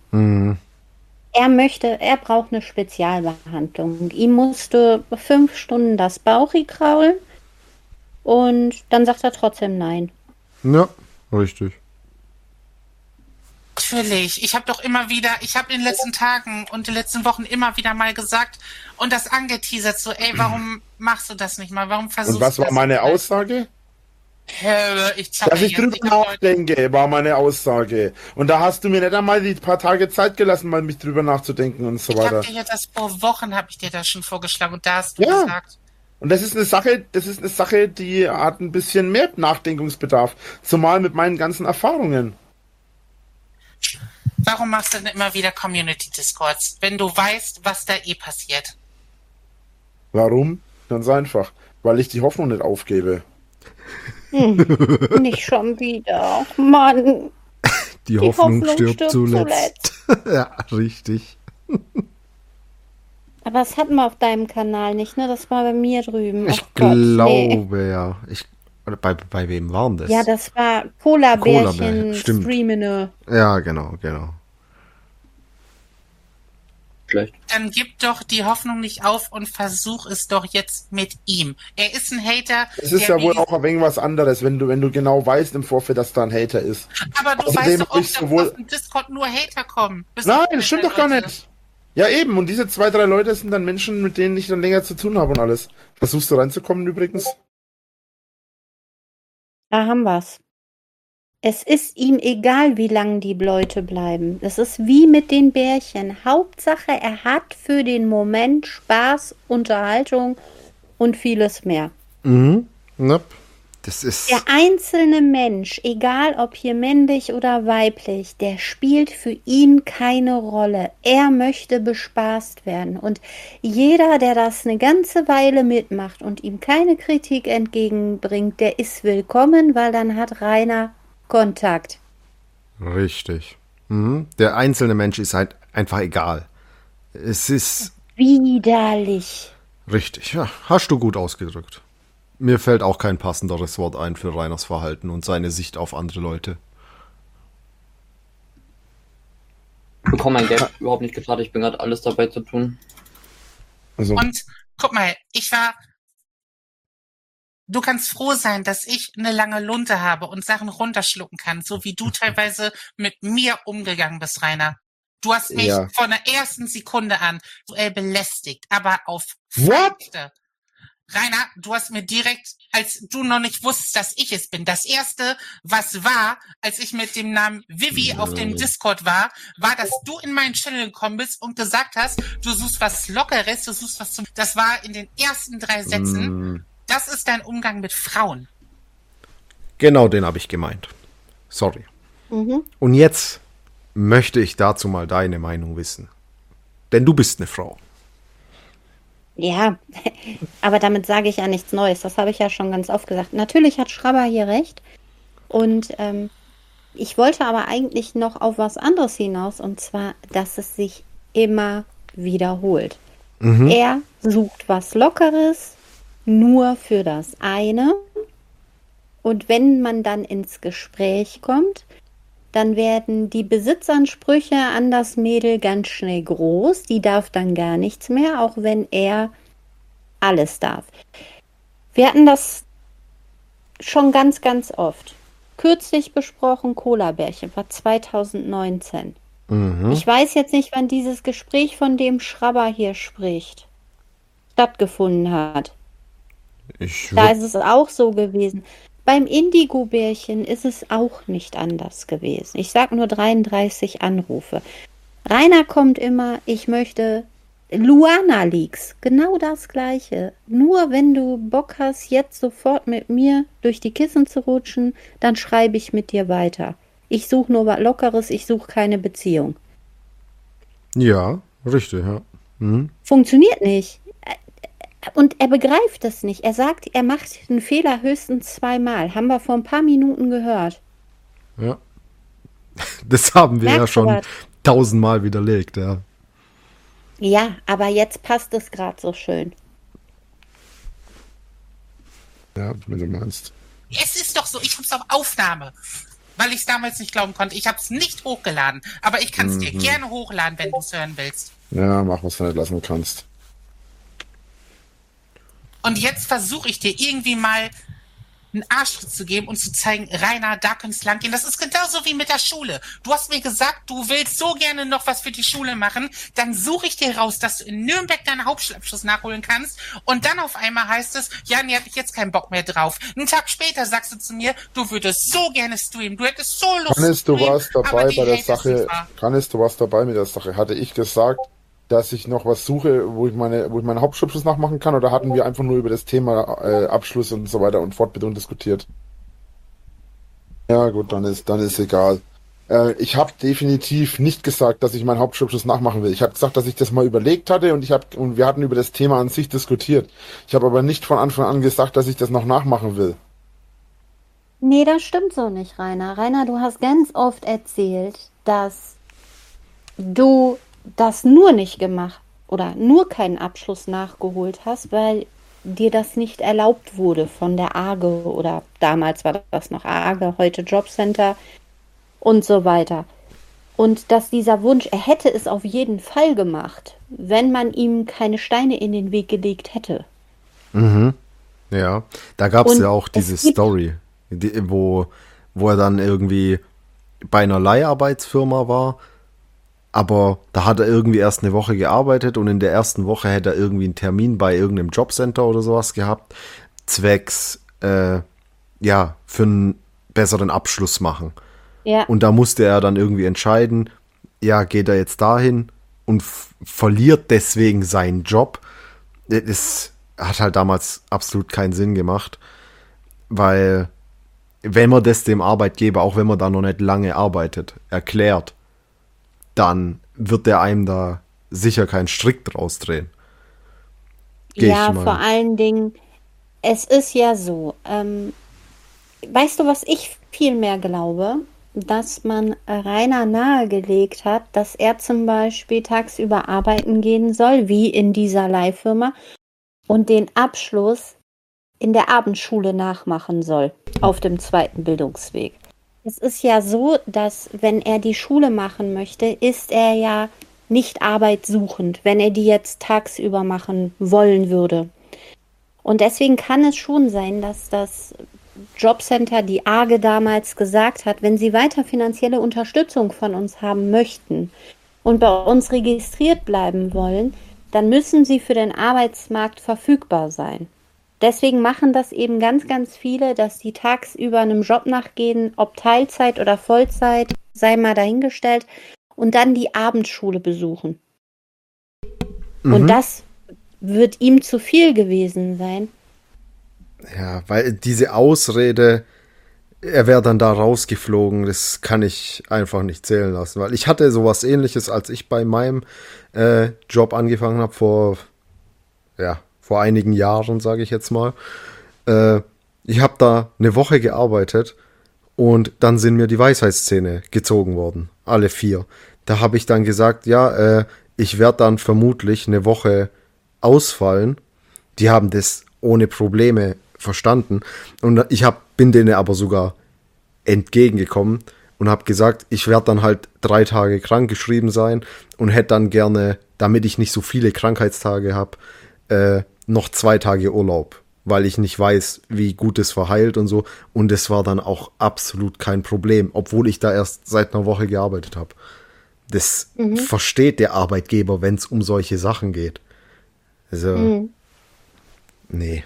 Er braucht eine Spezialbehandlung. Ihm musste 5 Stunden das Bauchi kraulen und dann sagt er trotzdem nein. Ja, richtig. natürlich, ich habe in den letzten Tagen und den letzten Wochen immer wieder mal gesagt und das angeteasert, so, ey, warum machst du das nicht mal? Warum versuchst du das? Und was war meine Aussage? Dass ich drüber nachdenke, war meine Aussage. Und da hast du mir nicht einmal die paar Tage Zeit gelassen, mal mich drüber nachzudenken und so weiter. Vor Wochen habe ich dir das schon vorgeschlagen und da hast du gesagt. Und das ist eine Sache, die hat ein bisschen mehr Nachdenkungsbedarf. Zumal mit meinen ganzen Erfahrungen. Warum machst du denn immer wieder Community-Discords, wenn du weißt, was da passiert? Warum? Ganz einfach. Weil ich die Hoffnung nicht aufgebe. Nicht schon wieder. Mann. Die Hoffnung stirbt zuletzt. Ja, richtig. Aber das hatten wir auf deinem Kanal nicht, ne? Das war bei mir drüben. Ich glaube, ja. Bei wem waren das? Ja, das war Cola-Bärchen Streamende. Ja, genau. Vielleicht. Dann gib doch die Hoffnung nicht auf und versuch es doch jetzt mit ihm. Er ist ein Hater. Es ist ja wohl auch ein wenig was anderes, wenn du genau weißt im Vorfeld, dass da ein Hater ist. Aber du weißt doch auch, dass auf dem Discord nur Hater kommen. Nein, das stimmt doch gar nicht. Ja eben, und diese 2, 3 Leute sind dann Menschen, mit denen ich dann länger zu tun habe und alles. Versuchst du reinzukommen übrigens? Da haben wir's. Es ist ihm egal, wie lang die Leute bleiben. Es ist wie mit den Bärchen. Hauptsache, er hat für den Moment Spaß, Unterhaltung und vieles mehr. Das ist Der einzelne Mensch, egal ob hier männlich oder weiblich, der spielt für ihn keine Rolle. Er möchte bespaßt werden. Und jeder, der das eine ganze Weile mitmacht und ihm keine Kritik entgegenbringt, der ist willkommen, weil dann hat Rainer Kontakt. richtig. Der einzelne Mensch ist halt einfach egal. Es ist Widerlich. richtig. Ja, hast du gut ausgedrückt. Mir fällt auch kein passenderes Wort ein für Rainers Verhalten und seine Sicht auf andere Leute. Ich bekomme mein Geld überhaupt nicht gezahlt. Ich bin gerade alles dabei zu tun. Also. Und guck mal, du kannst froh sein, dass ich eine lange Lunte habe und Sachen runterschlucken kann, so wie du teilweise mit mir umgegangen bist, Rainer. Du hast mich von der ersten Sekunde an belästigt, aber auf Fakte. Rainer, du hast mir direkt, als du noch nicht wusstest, dass ich es bin, das erste, was war, als ich mit dem Namen Vivi auf dem Discord war, dass du in meinen Channel gekommen bist und gesagt hast, du suchst was Lockeres, du suchst was das war in den ersten 3 Sätzen. Das ist dein Umgang mit Frauen. Genau den habe ich gemeint. Sorry. Und jetzt möchte ich dazu mal deine Meinung wissen. Denn du bist eine Frau. Ja, aber damit sage ich ja nichts Neues. Das habe ich ja schon ganz oft gesagt. Natürlich hat Schrabber hier recht. Und ich wollte aber eigentlich noch auf was anderes hinaus. Und zwar, dass es sich immer wiederholt. Er sucht was Lockeres, nur für das eine. Und wenn man dann ins Gespräch kommt, dann werden die Besitzansprüche an das Mädel ganz schnell groß. Die darf dann gar nichts mehr, auch wenn er alles darf. Wir hatten das schon ganz, ganz oft. Kürzlich besprochen, Cola-Bärchen, war 2019. Ich weiß jetzt nicht, wann dieses Gespräch, von dem Schrabber hier spricht, stattgefunden hat. Da ist es auch so gewesen. Beim Indigo-Bärchen ist es auch nicht anders gewesen. Ich sag nur 33 Anrufe. Rainer kommt immer, ich möchte Luana Leaks, genau das Gleiche. Nur wenn du Bock hast, jetzt sofort mit mir durch die Kissen zu rutschen, dann schreibe ich mit dir weiter. Ich suche nur was Lockeres, ich suche keine Beziehung. Ja, richtig, ja. Funktioniert nicht. Und er begreift das nicht. Er sagt, er macht einen Fehler höchstens 2-mal. Haben wir vor ein paar Minuten gehört. Ja. Das haben wir Merkst ja du schon was? 1000-mal widerlegt, ja. Ja, aber jetzt passt es gerade so schön. Ja, wenn du meinst. Es ist doch so, ich hab's auf Aufnahme. Weil ich es damals nicht glauben konnte. Ich hab's nicht hochgeladen. Aber ich kann es dir gerne hochladen, wenn du es hören willst. Ja, mach, was du nicht lassen kannst. Und jetzt versuche ich dir irgendwie mal einen Arschtritt zu geben und zu zeigen, Rainer, da könnte es lang gehen. Das ist genauso wie mit der Schule. Du hast mir gesagt, du willst so gerne noch was für die Schule machen. Dann suche ich dir raus, dass du in Nürnberg deinen Hauptschulabschluss nachholen kannst. Und dann auf einmal heißt es, ja, nee, hab ich jetzt keinen Bock mehr drauf. Einen Tag später sagst du zu mir, du würdest so gerne streamen. Du hättest so Lust Hannes, zu du streamen, warst dabei aber die bei der Hälfte ist Sache. nicht wahr. Hannes, du warst dabei mit der Sache. Hatte ich gesagt, dass ich noch was suche, wo ich meinen Hauptschulabschluss nachmachen kann, oder hatten wir einfach nur über das Thema Abschluss und so weiter und Fortbildung diskutiert? Ja, gut, dann ist egal. Ich habe definitiv nicht gesagt, dass ich meinen Hauptschulabschluss nachmachen will. Ich habe gesagt, dass ich das mal überlegt hatte, und wir hatten über das Thema an sich diskutiert. Ich habe aber nicht von Anfang an gesagt, dass ich das noch nachmachen will. Nee, das stimmt so nicht, Rainer. Rainer, du hast ganz oft erzählt, dass du das nur nicht gemacht oder nur keinen Abschluss nachgeholt hast, weil dir das nicht erlaubt wurde von der AGE, oder damals war das noch AGE, heute Jobcenter und so weiter. Und dass dieser Wunsch, er hätte es auf jeden Fall gemacht, wenn man ihm keine Steine in den Weg gelegt hätte. Ja, da gab es Und ja auch es diese gibt- Story, wo er dann irgendwie bei einer Leiharbeitsfirma war, aber da hat er irgendwie erst eine Woche gearbeitet, und in der ersten Woche hätte er irgendwie einen Termin bei irgendeinem Jobcenter oder sowas gehabt, zwecks, ja, für einen besseren Abschluss machen. Ja, Und da musste er dann irgendwie entscheiden, ja, geht er jetzt dahin und verliert deswegen seinen Job. Das hat halt damals absolut keinen Sinn gemacht, weil wenn man das dem Arbeitgeber, auch wenn man da noch nicht lange arbeitet, erklärt, dann wird der einem da sicher keinen Strick draus drehen. Geh ja, ich mal. vor allen Dingen, es ist ja so, weißt du, was ich viel mehr glaube? Dass man Rainer nahegelegt hat, dass er zum Beispiel tagsüber arbeiten gehen soll, wie in dieser Leihfirma, und den Abschluss in der Abendschule nachmachen soll, auf dem zweiten Bildungsweg. Es ist ja so, dass wenn er die Schule machen möchte, ist er ja nicht arbeitssuchend, wenn er die jetzt tagsüber machen wollen würde. Und deswegen kann es schon sein, dass das Jobcenter, die AGE damals gesagt hat, wenn sie weiter finanzielle Unterstützung von uns haben möchten und bei uns registriert bleiben wollen, dann müssen sie für den Arbeitsmarkt verfügbar sein. Deswegen machen das eben ganz, ganz viele, dass die tagsüber einem Job nachgehen, ob Teilzeit oder Vollzeit, sei mal dahingestellt, und dann die Abendschule besuchen. Und das wird ihm zu viel gewesen sein. Ja, weil diese Ausrede, er wäre dann da rausgeflogen, das kann ich einfach nicht zählen lassen. Weil ich hatte sowas Ähnliches, als ich bei meinem Job angefangen habe vor ja, vor einigen Jahren, sage ich jetzt mal. Ich habe da eine Woche gearbeitet und dann sind mir die Weisheitszähne gezogen worden. Alle 4. Da habe ich dann gesagt, ja, ich werde dann vermutlich eine Woche ausfallen. Die haben das ohne Probleme verstanden. Und bin denen aber sogar entgegengekommen und habe gesagt, ich werde dann halt 3 Tage krankgeschrieben sein und hätte dann gerne, damit ich nicht so viele Krankheitstage habe, noch 2 Tage Urlaub, weil ich nicht weiß, wie gut es verheilt und so. Und es war dann auch absolut kein Problem, obwohl ich da erst seit einer Woche gearbeitet habe. Das versteht der Arbeitgeber, wenn es um solche Sachen geht. Also, nee.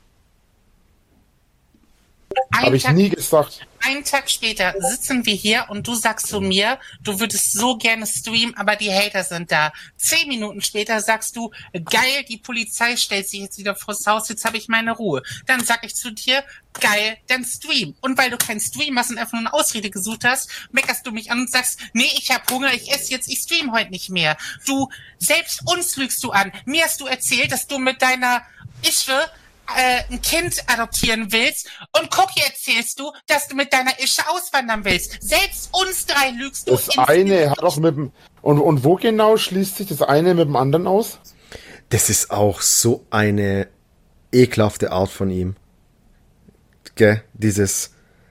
Habe ich nie gesagt. Einen Tag später sitzen wir hier und du sagst zu mir, du würdest so gerne streamen, aber die Hater sind da. 10 Minuten später sagst du, geil, die Polizei stellt sich jetzt wieder vors Haus, jetzt habe ich meine Ruhe. Dann sag ich zu dir, geil, dann stream. Und weil du keinen Stream hast und einfach nur eine Ausrede gesucht hast, meckerst du mich an und sagst, nee, ich habe Hunger, ich esse jetzt, ich stream heute nicht mehr. Selbst uns lügst du an. Mir hast du erzählt, dass du mit deiner Ische ein Kind adoptieren willst und Cookie erzählst du, dass du mit deiner Ische auswandern willst. Selbst uns 3 lügst du. Das eine hat auch mit dem... Und wo genau schließt sich das eine mit dem anderen aus? Das ist auch so eine ekelhafte Art von ihm. Gell? Dieses...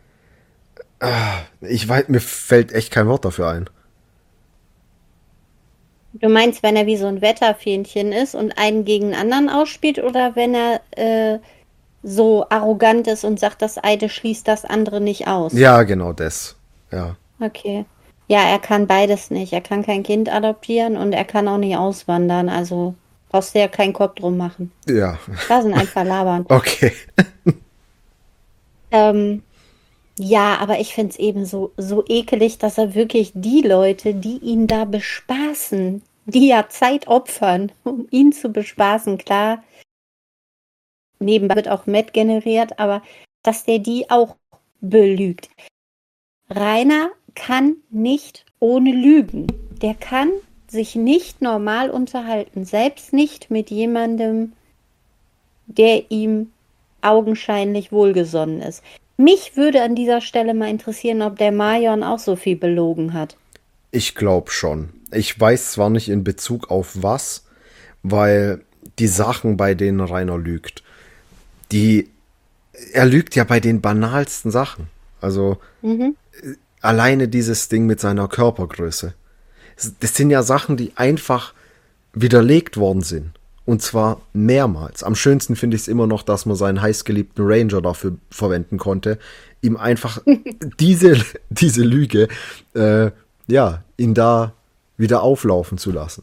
ich weiß, mir fällt echt kein Wort dafür ein. Du meinst, wenn er wie so ein Wetterfähnchen ist und einen gegen den anderen ausspielt oder wenn er so arrogant ist und sagt, das eine schließt das andere nicht aus? Ja, genau das. Ja. Okay. Ja, er kann beides nicht. Er kann kein Kind adoptieren und er kann auch nicht auswandern. Also brauchst du ja keinen Kopf drum machen. Ja. Das sind einfach labern. Okay. Ja, aber ich find's eben so ekelig, dass er wirklich die Leute, die ihn da bespaßen, die ja Zeit opfern, um ihn zu bespaßen, klar, nebenbei wird auch Met generiert, aber dass der die auch belügt. Rainer kann nicht ohne Lügen. Der kann sich nicht normal unterhalten, selbst nicht mit jemandem, der ihm augenscheinlich wohlgesonnen ist. Mich würde an dieser Stelle mal interessieren, ob der Marion auch so viel belogen hat. Ich glaube schon. Ich weiß zwar nicht in Bezug auf was, weil die Sachen, bei denen Rainer lügt, er lügt ja bei den banalsten Sachen. Also alleine dieses Ding mit seiner Körpergröße. Das sind ja Sachen, die einfach widerlegt worden sind. Und zwar mehrmals. Am schönsten finde ich es immer noch, dass man seinen heißgeliebten Ranger dafür verwenden konnte, ihm einfach diese Lüge, ihn da wieder auflaufen zu lassen.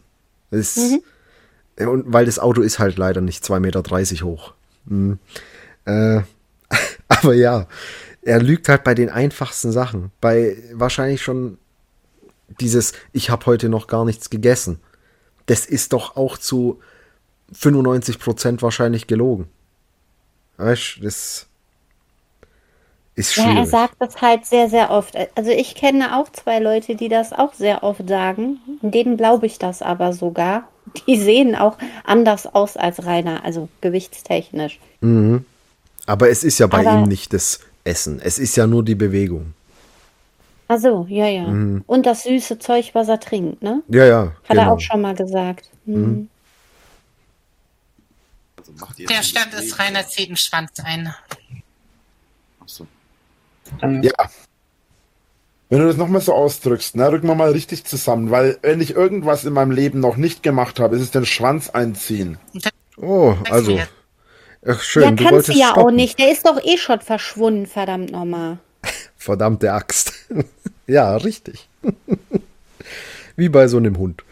Und weil das Auto ist halt leider nicht 2,30 Meter hoch. Aber ja, er lügt halt bei den einfachsten Sachen. Bei wahrscheinlich schon dieses, ich habe heute noch gar nichts gegessen. Das ist doch auch zu 95% wahrscheinlich gelogen. Weißt du, das ist schwierig. Ja, er sagt das halt sehr, sehr oft. Also ich kenne auch 2 Leute, die das auch sehr oft sagen. Denen glaube ich das aber sogar. Die sehen auch anders aus als Rainer, also gewichtstechnisch. Aber es ist ja bei ihm nicht das Essen. Es ist ja nur die Bewegung. Ach so, ja. Und das süße Zeug, was er trinkt, ne? Ja, Hat er auch schon mal gesagt. Der Stand ist, Rainer zieht einen Schwanz ein. Achso. Ja. Wenn du das nochmal so ausdrückst, ne, rücken wir mal richtig zusammen, weil wenn ich irgendwas in meinem Leben noch nicht gemacht habe, ist es den Schwanz einziehen. Oh, also. Ach, schön, Ja, du kannst du wolltest ja stoppen. auch nicht. Der ist doch eh schon verschwunden, verdammt nochmal. Verdammte Axt. Ja, richtig. Wie bei so einem Hund.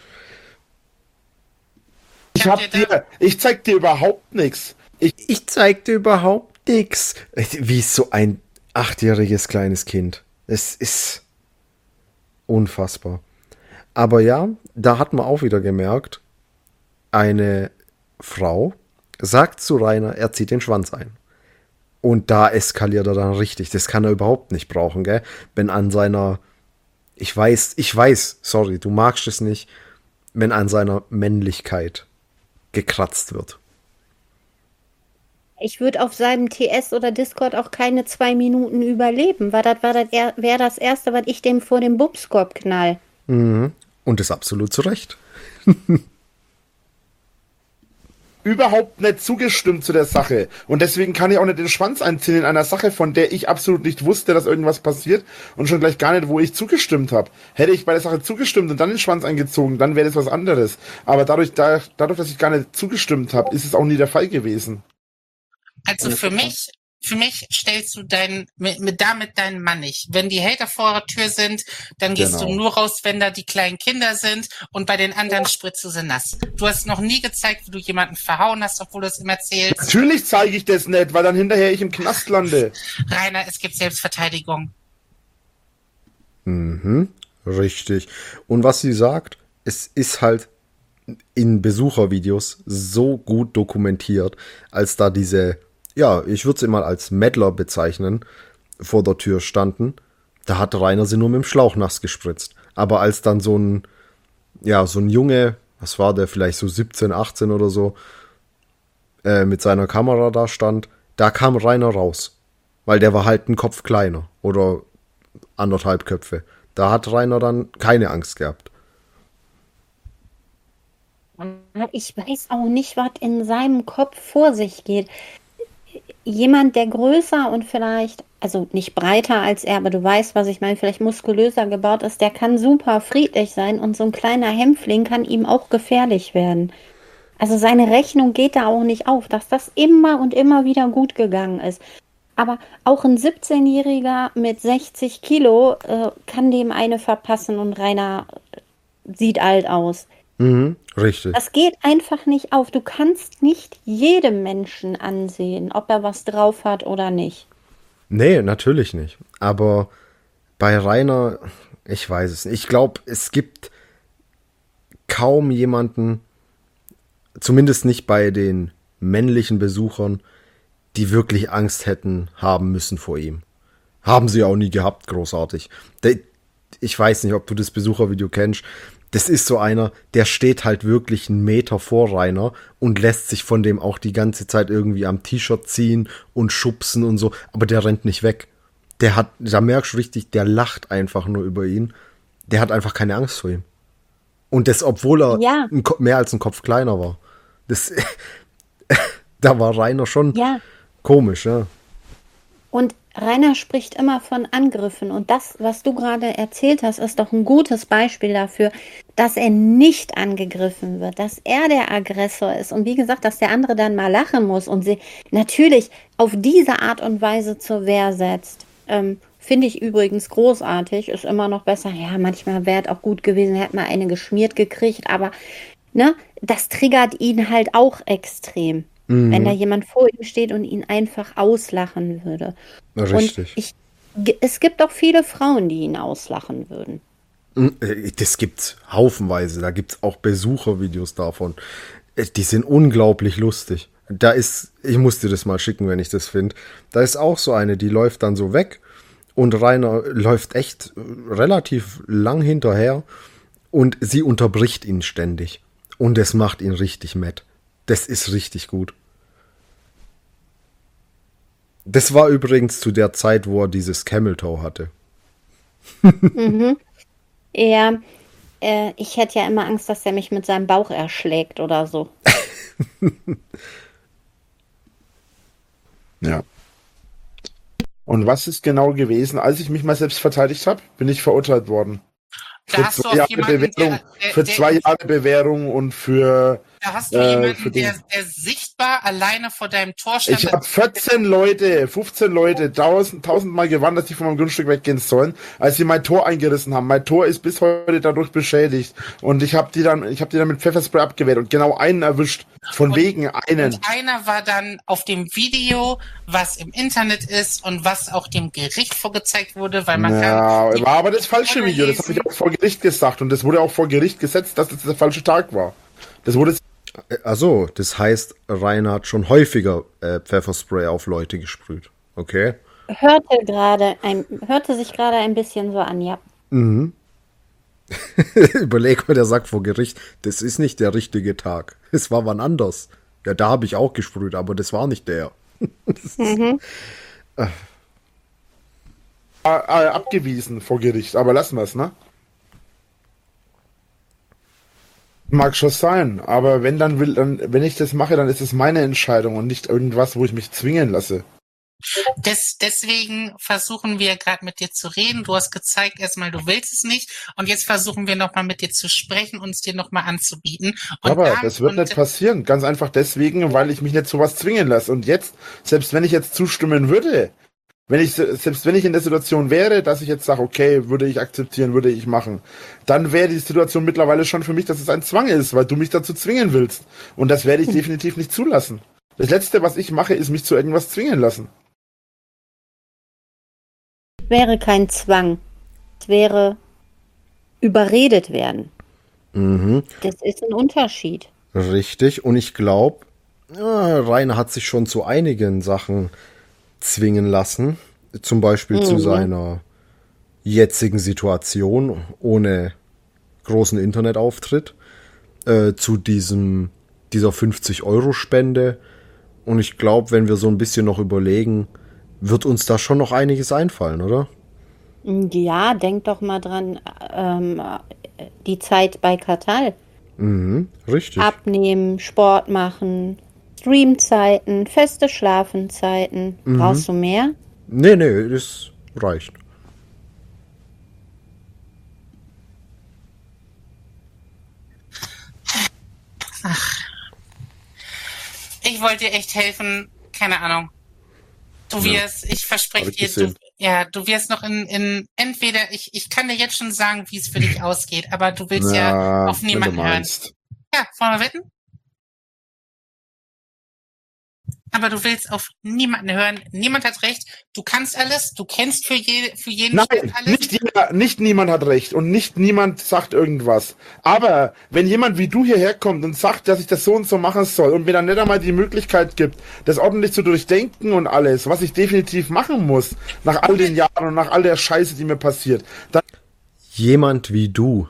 Ich zeig dir überhaupt nichts. Ich zeig dir überhaupt nichts. Wie so ein 8-jähriges kleines Kind. Es ist unfassbar. Aber ja, da hat man auch wieder gemerkt, eine Frau sagt zu Rainer, er zieht den Schwanz ein. Und da eskaliert er dann richtig. Das kann er überhaupt nicht brauchen, gell? Wenn an seiner, ich weiß, sorry, du magst es nicht, wenn an seiner Männlichkeit gekratzt wird. Ich würde auf seinem TS oder Discord auch keine 2 Minuten überleben, weil das wäre das Erste, was ich dem vor dem Bumskorb knall. Und das absolut zu Recht. Überhaupt nicht zugestimmt zu der Sache. Und deswegen kann ich auch nicht den Schwanz einziehen in einer Sache, von der ich absolut nicht wusste, dass irgendwas passiert und schon gleich gar nicht, wo ich zugestimmt habe. Hätte ich bei der Sache zugestimmt und dann den Schwanz eingezogen, dann wäre das was anderes. Aber dadurch, dass ich gar nicht zugestimmt habe, ist es auch nie der Fall gewesen. Also für mich stellst du damit deinen Mann nicht. Wenn die Hater vor der Tür sind, dann gehst du nur raus, wenn da die kleinen Kinder sind und bei den anderen spritzt du sie nass. Du hast noch nie gezeigt, wie du jemanden verhauen hast, obwohl du es immer erzählst. Natürlich zeige ich das nicht, weil dann hinterher ich im Knast lande. Rainer, es gibt Selbstverteidigung. Richtig. Und was sie sagt, es ist halt in Besuchervideos so gut dokumentiert, als da diese, ja, ich würde sie mal als Meddler bezeichnen, vor der Tür standen. Da hat Rainer sie nur mit dem Schlauch nass gespritzt. Aber als dann so ein Junge, was war der, vielleicht so 17, 18 oder so, mit seiner Kamera da stand, da kam Rainer raus. Weil der war halt ein Kopf kleiner oder 1,5 Köpfe. Da hat Rainer dann keine Angst gehabt. Ich weiß auch nicht, was in seinem Kopf vor sich geht. Jemand, der größer und vielleicht, also nicht breiter als er, aber du weißt, was ich meine, vielleicht muskulöser gebaut ist, der kann super friedlich sein und so ein kleiner Hämpfling kann ihm auch gefährlich werden. Also seine Rechnung geht da auch nicht auf, dass das immer und immer wieder gut gegangen ist. Aber auch ein 17-Jähriger mit 60 Kilo kann dem eine verpassen und Rainer sieht alt aus. Richtig. Das geht einfach nicht auf. Du kannst nicht jedem Menschen ansehen, ob er was drauf hat oder nicht. Nee, natürlich nicht. Aber bei Rainer, ich weiß es nicht. Ich glaube, es gibt kaum jemanden, zumindest nicht bei den männlichen Besuchern, die wirklich Angst hätten haben müssen vor ihm. Haben sie auch nie gehabt, großartig. Ich weiß nicht, ob du das Besuchervideo kennst. Das ist so einer, der steht halt wirklich 1 Meter vor Rainer und lässt sich von dem auch die ganze Zeit irgendwie am T-Shirt ziehen und schubsen und so. Aber der rennt nicht weg. Da merkst du richtig, der lacht einfach nur über ihn. Der hat einfach keine Angst vor ihm. Und das, obwohl er mehr als ein Kopf kleiner war. Da war Rainer schon komisch, ja. Und Rainer spricht immer von Angriffen. Und das, was du gerade erzählt hast, ist doch ein gutes Beispiel dafür, dass er nicht angegriffen wird, dass er der Aggressor ist. Und wie gesagt, dass der andere dann mal lachen muss und sie natürlich auf diese Art und Weise zur Wehr setzt. Finde ich übrigens großartig. Ist immer noch besser. Ja, manchmal wäre es auch gut gewesen, hätte mal eine geschmiert gekriegt. Aber das triggert ihn halt auch extrem. Wenn da jemand vor ihm steht und ihn einfach auslachen würde. Richtig. Und es gibt auch viele Frauen, die ihn auslachen würden. Das gibt's haufenweise. Da gibt's auch Besuchervideos davon. Die sind unglaublich lustig. Ich muss dir das mal schicken, wenn ich das finde. Da ist auch so eine, die läuft dann so weg und Rainer läuft echt relativ lang hinterher und sie unterbricht ihn ständig. Und das macht ihn richtig matt. Das ist richtig gut. Das war übrigens zu der Zeit, wo er dieses Camel Toe hatte. Ja, ich hätte ja immer Angst, dass er mich mit seinem Bauch erschlägt oder so. Ja. Und was ist genau gewesen? Als ich mich mal selbst verteidigt habe, bin ich verurteilt worden. Da hast du auch jemanden, für 2 Jahre Bewährung und für... Da hast du jemanden, der sichtbar alleine vor deinem Tor stand. Ich habe 14 Leute, 15 Leute, 1000 Mal gewarnt, dass die von meinem Grundstück weggehen sollen, als sie mein Tor eingerissen haben. Mein Tor ist bis heute dadurch beschädigt. Und ich habe die dann mit Pfefferspray abgewehrt und genau einen erwischt. Wegen einen. Und einer war dann auf dem Video, was im Internet ist und was auch dem Gericht vorgezeigt wurde, weil man kann... Ja, war aber das falsche Video. Das habe ich auch vor Gericht gesagt. Und das wurde auch vor Gericht gesetzt, dass das der falsche Tag war. Das wurde... Also, das heißt, Rainer hat schon häufiger Pfefferspray auf Leute gesprüht. Okay. Hörte sich gerade ein bisschen so an, ja. Überleg mal, der sagt vor Gericht, das ist nicht der richtige Tag. Es war wann anders. Ja, da habe ich auch gesprüht, aber das war nicht der. Abgewiesen vor Gericht, aber lassen wir es, ne? Mag schon sein, aber wenn ich das mache, dann ist es meine Entscheidung und nicht irgendwas, wo ich mich zwingen lasse. Deswegen versuchen wir gerade mit dir zu reden. Du hast gezeigt erstmal, du willst es nicht. Und jetzt versuchen wir nochmal mit dir zu sprechen und es dir nochmal anzubieten. Und Aber das wird nicht passieren. Ganz einfach deswegen, weil ich mich nicht zu was zwingen lasse. Und jetzt, selbst wenn ich jetzt zustimmen würde, selbst wenn ich in der Situation wäre, dass ich jetzt sage, okay, würde ich akzeptieren, würde ich machen, dann wäre die Situation mittlerweile schon für mich, dass es ein Zwang ist, weil du mich dazu zwingen willst. Und das werde ich definitiv nicht zulassen. Das Letzte, was ich mache, ist mich zu irgendwas zwingen lassen. Wäre kein Zwang. Es wäre überredet werden. Das ist ein Unterschied. Richtig. Und ich glaube, Rainer hat sich schon zu einigen Sachen zwingen lassen. Zum Beispiel zu seiner jetzigen Situation ohne großen Internetauftritt. Zu dieser 50-Euro-Spende. Und ich glaube, wenn wir so ein bisschen noch überlegen, wird uns da schon noch einiges einfallen, oder? Ja, denk doch mal dran, die Zeit bei Katal. Richtig. Abnehmen, Sport machen, Streamzeiten, feste Schlafenzeiten. Brauchst du mehr? Nee, das reicht. Ich wollte dir echt helfen. Keine Ahnung. Du wirst, ich verspreche dir, du wirst noch entweder, ich kann dir jetzt schon sagen, wie es für dich ausgeht, aber du willst ja auf niemanden hören. Ja, wollen wir wetten? Aber du willst auf niemanden hören. Niemand hat recht. Du kannst alles. Du kennst für jeden Nein, alles. nicht niemand hat recht und nicht niemand sagt irgendwas. Aber wenn jemand wie du hierher kommt und sagt, dass ich das so und so machen soll und mir dann nicht einmal die Möglichkeit gibt, das ordentlich zu durchdenken und alles, was ich definitiv machen muss, nach all den Jahren und nach all der Scheiße, die mir passiert, dann... Jemand wie du.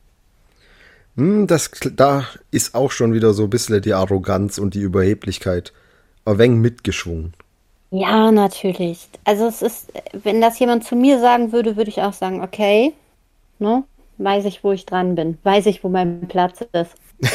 Da ist auch schon wieder so ein bisschen die Arroganz und die Überheblichkeit ein wenig mitgeschwungen. Ja, natürlich. Also es ist, wenn das jemand zu mir sagen würde, würde ich auch sagen, okay, ne, weiß ich, wo ich dran bin, weiß ich, wo mein Platz ist.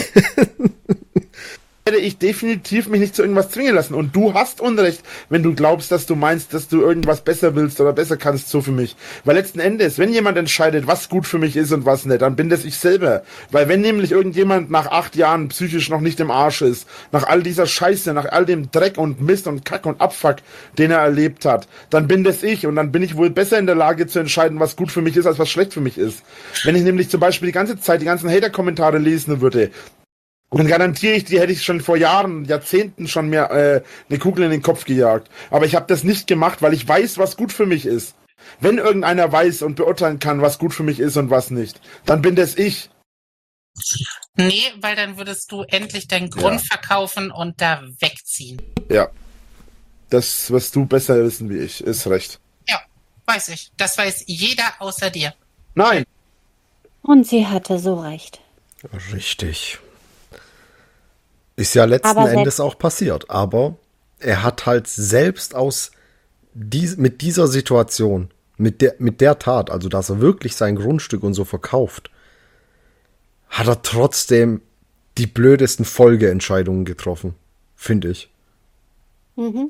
Werde ich definitiv mich nicht zu irgendwas zwingen lassen. Und du hast Unrecht, wenn du glaubst, dass du meinst, dass du irgendwas besser willst oder besser kannst, so für mich. Weil letzten Endes, wenn jemand entscheidet, was gut für mich ist und was nicht, dann bin das ich selber. Weil wenn nämlich irgendjemand nach 8 Jahren psychisch noch nicht im Arsch ist, nach all dieser Scheiße, nach all dem Dreck und Mist und Kack und Abfuck, den er erlebt hat, dann bin das ich. Und dann bin ich wohl besser in der Lage zu entscheiden, was gut für mich ist, als was schlecht für mich ist. Wenn ich nämlich zum Beispiel die ganze Zeit die ganzen Hater-Kommentare lesen würde, und dann garantiere ich dir, hätte ich schon vor Jahren, Jahrzehnten schon mir eine Kugel in den Kopf gejagt. Aber ich habe das nicht gemacht, weil ich weiß, was gut für mich ist. Wenn irgendeiner weiß und beurteilen kann, was gut für mich ist und was nicht, dann bin das ich. Nee, weil dann würdest du endlich deinen Grund verkaufen und da wegziehen. Ja. Das wirst du besser wissen wie ich. Ist recht. Ja, weiß ich. Das weiß jeder außer dir. Nein. Und sie hatte so recht. Richtig. Ist ja letzten Endes auch passiert. Aber er hat halt selbst mit dieser Situation, mit der Tat, also dass er wirklich sein Grundstück und so verkauft, hat er trotzdem die blödesten Folgeentscheidungen getroffen. Finde ich. Du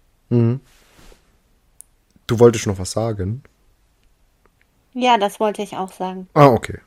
wolltest noch was sagen? Ja, das wollte ich auch sagen. Ah, okay.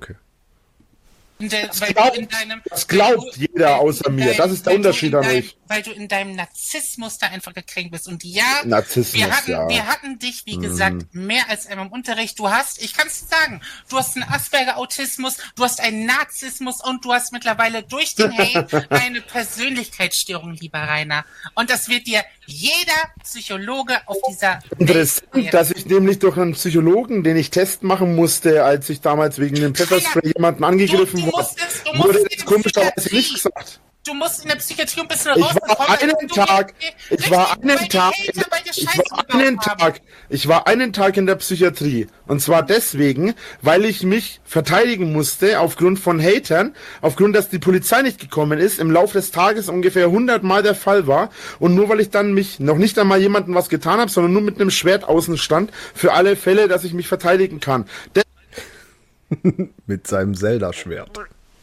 Das glaubt jeder außer mir. Das ist der Unterschied an euch. Weil du in deinem Narzissmus da einfach gekränkt bist. Und ja, Narzissmus, wir hatten dich, wie gesagt, mehr als einmal im Unterricht. Ich kann es dir sagen, du hast einen Asperger-Autismus, du hast einen Narzissmus und du hast mittlerweile durch den Hate eine Persönlichkeitsstörung, lieber Rainer. Und das wird dir jeder Psychologe auf dieser Interessant, dass ich nämlich durch einen Psychologen, den ich Test machen musste, als ich damals wegen dem Pfefferspray jemanden angegriffen wurde, wurde das komischerweise nicht gesagt. Du musst in der Psychiatrie ein bisschen Ich war einen Tag beide Scheiße gebaut haben. Ich war einen Tag in der Psychiatrie. Und zwar deswegen, weil ich mich verteidigen musste aufgrund von Hatern, aufgrund, dass die Polizei nicht gekommen ist, im Laufe des Tages ungefähr 100 Mal der Fall war. Und nur weil ich dann mich noch nicht einmal jemandem was getan habe, sondern nur mit einem Schwert außen stand, für alle Fälle, dass ich mich verteidigen kann. Mit seinem Zelda-Schwert.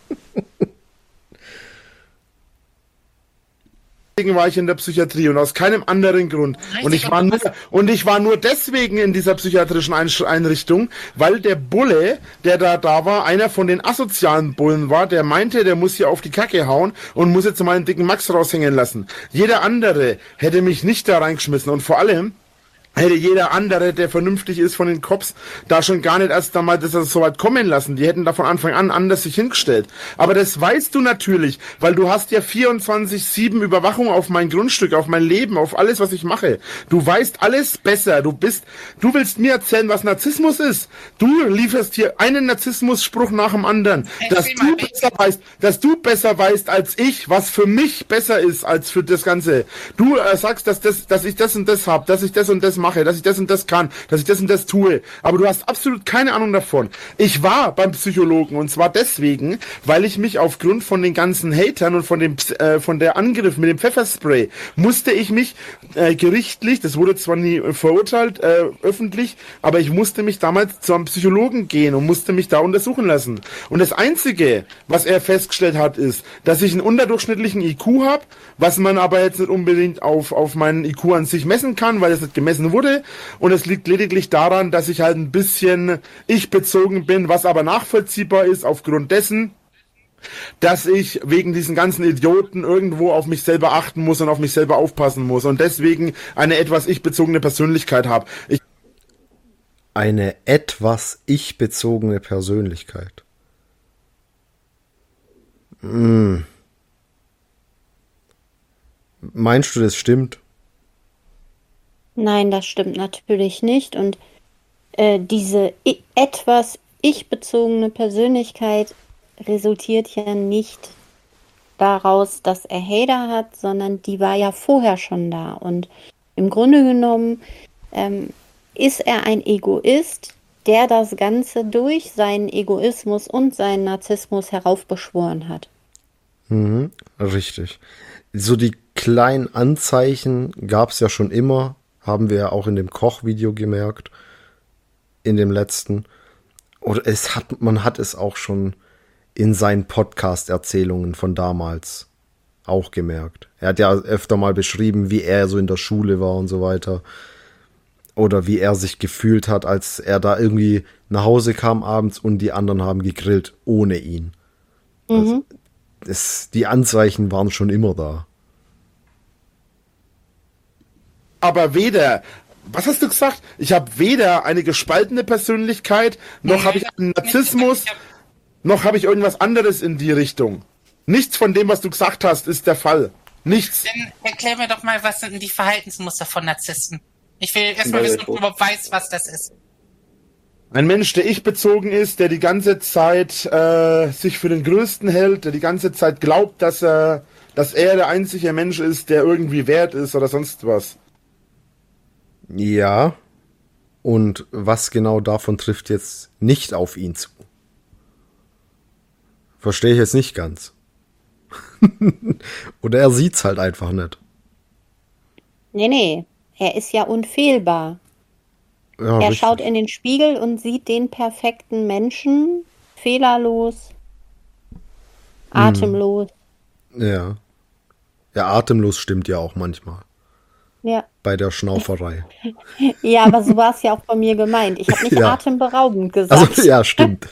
Deswegen war ich in der Psychiatrie und aus keinem anderen Grund. Und ich war nur deswegen in dieser psychiatrischen Einrichtung, weil der Bulle, der da war, einer von den asozialen Bullen war, der meinte, der muss hier auf die Kacke hauen und muss jetzt mal einen dicken Max raushängen lassen. Jeder andere hätte mich nicht da reingeschmissen und vor allem hätte jeder andere, der vernünftig ist von den Cops, da schon gar nicht erst einmal das so weit kommen lassen. Die hätten da von Anfang an anders sich hingestellt. Aber das weißt du natürlich, weil du hast ja 24/7 Überwachung auf mein Grundstück, auf mein Leben, auf alles, was ich mache. Du weißt alles besser. Du willst mir erzählen, was Narzissmus ist. Du lieferst hier einen Narzissmus-Spruch nach dem anderen, dass du besser weißt als ich, was für mich besser ist als für das Ganze. Du sagst, dass ich das und das habe, dass ich das und das mache, dass ich das und das kann, dass ich das und das tue. Aber du hast absolut keine Ahnung davon. Ich war beim Psychologen und zwar deswegen, weil ich mich aufgrund von den ganzen Hatern und von der Angriff mit dem Pfefferspray musste ich mich gerichtlich, das wurde zwar nie verurteilt, öffentlich, aber ich musste mich damals zu einem Psychologen gehen und musste mich da untersuchen lassen. Und das Einzige, was er festgestellt hat, ist, dass ich einen unterdurchschnittlichen IQ habe, was man aber jetzt nicht unbedingt auf meinen IQ an sich messen kann, weil es nicht gemessen wurde. Und es liegt lediglich daran, dass ich halt ein bisschen ich-bezogen bin, was aber nachvollziehbar ist aufgrund dessen, dass ich wegen diesen ganzen Idioten irgendwo auf mich selber achten muss und auf mich selber aufpassen muss und deswegen eine etwas ich-bezogene Persönlichkeit habe. Eine etwas ich-bezogene Persönlichkeit. Meinst du, das stimmt? Nein, das stimmt natürlich nicht. Und diese etwas ich-bezogene Persönlichkeit resultiert ja nicht daraus, dass er Hater hat, sondern die war ja vorher schon da. Und im Grunde genommen ist er ein Egoist, der das Ganze durch seinen Egoismus und seinen Narzissmus heraufbeschworen hat. Richtig. So die kleinen Anzeichen gab es ja schon immer, haben wir ja auch in dem Kochvideo gemerkt, in dem letzten. Oder man hat es auch schon in seinen Podcast-Erzählungen von damals auch gemerkt. Er hat ja öfter mal beschrieben, wie er so in der Schule war und so weiter. Oder wie er sich gefühlt hat, als er da irgendwie nach Hause kam abends und die anderen haben gegrillt ohne ihn. Also, die Anzeichen waren schon immer da. Aber was hast du gesagt? Ich habe weder eine gespaltene Persönlichkeit, noch habe ich einen Narzissmus, noch habe ich irgendwas anderes in die Richtung. Nichts von dem, was du gesagt hast, ist der Fall. Nichts. Dann erklär mir doch mal, was sind denn die Verhaltensmuster von Narzissten? Ich will erstmal wissen, ob du überhaupt weißt, was das ist. Ein Mensch, der ich-bezogen ist, der die ganze Zeit sich für den Größten hält, der die ganze Zeit glaubt, dass er der einzige Mensch ist, der irgendwie wert ist oder sonst was. Ja. Und was genau davon trifft jetzt nicht auf ihn zu? Verstehe ich jetzt nicht ganz. Oder er sieht's halt einfach nicht. Nee, er ist ja unfehlbar. Ja, Er richtig. schaut in den Spiegel und sieht den perfekten Menschen, fehlerlos, atemlos. Ja. Ja, atemlos stimmt ja auch manchmal. Ja. Bei der Schnauferei. Ja, aber so war es ja auch bei mir gemeint. Ich habe nicht Ja. atemberaubend gesagt. Also, ja, stimmt.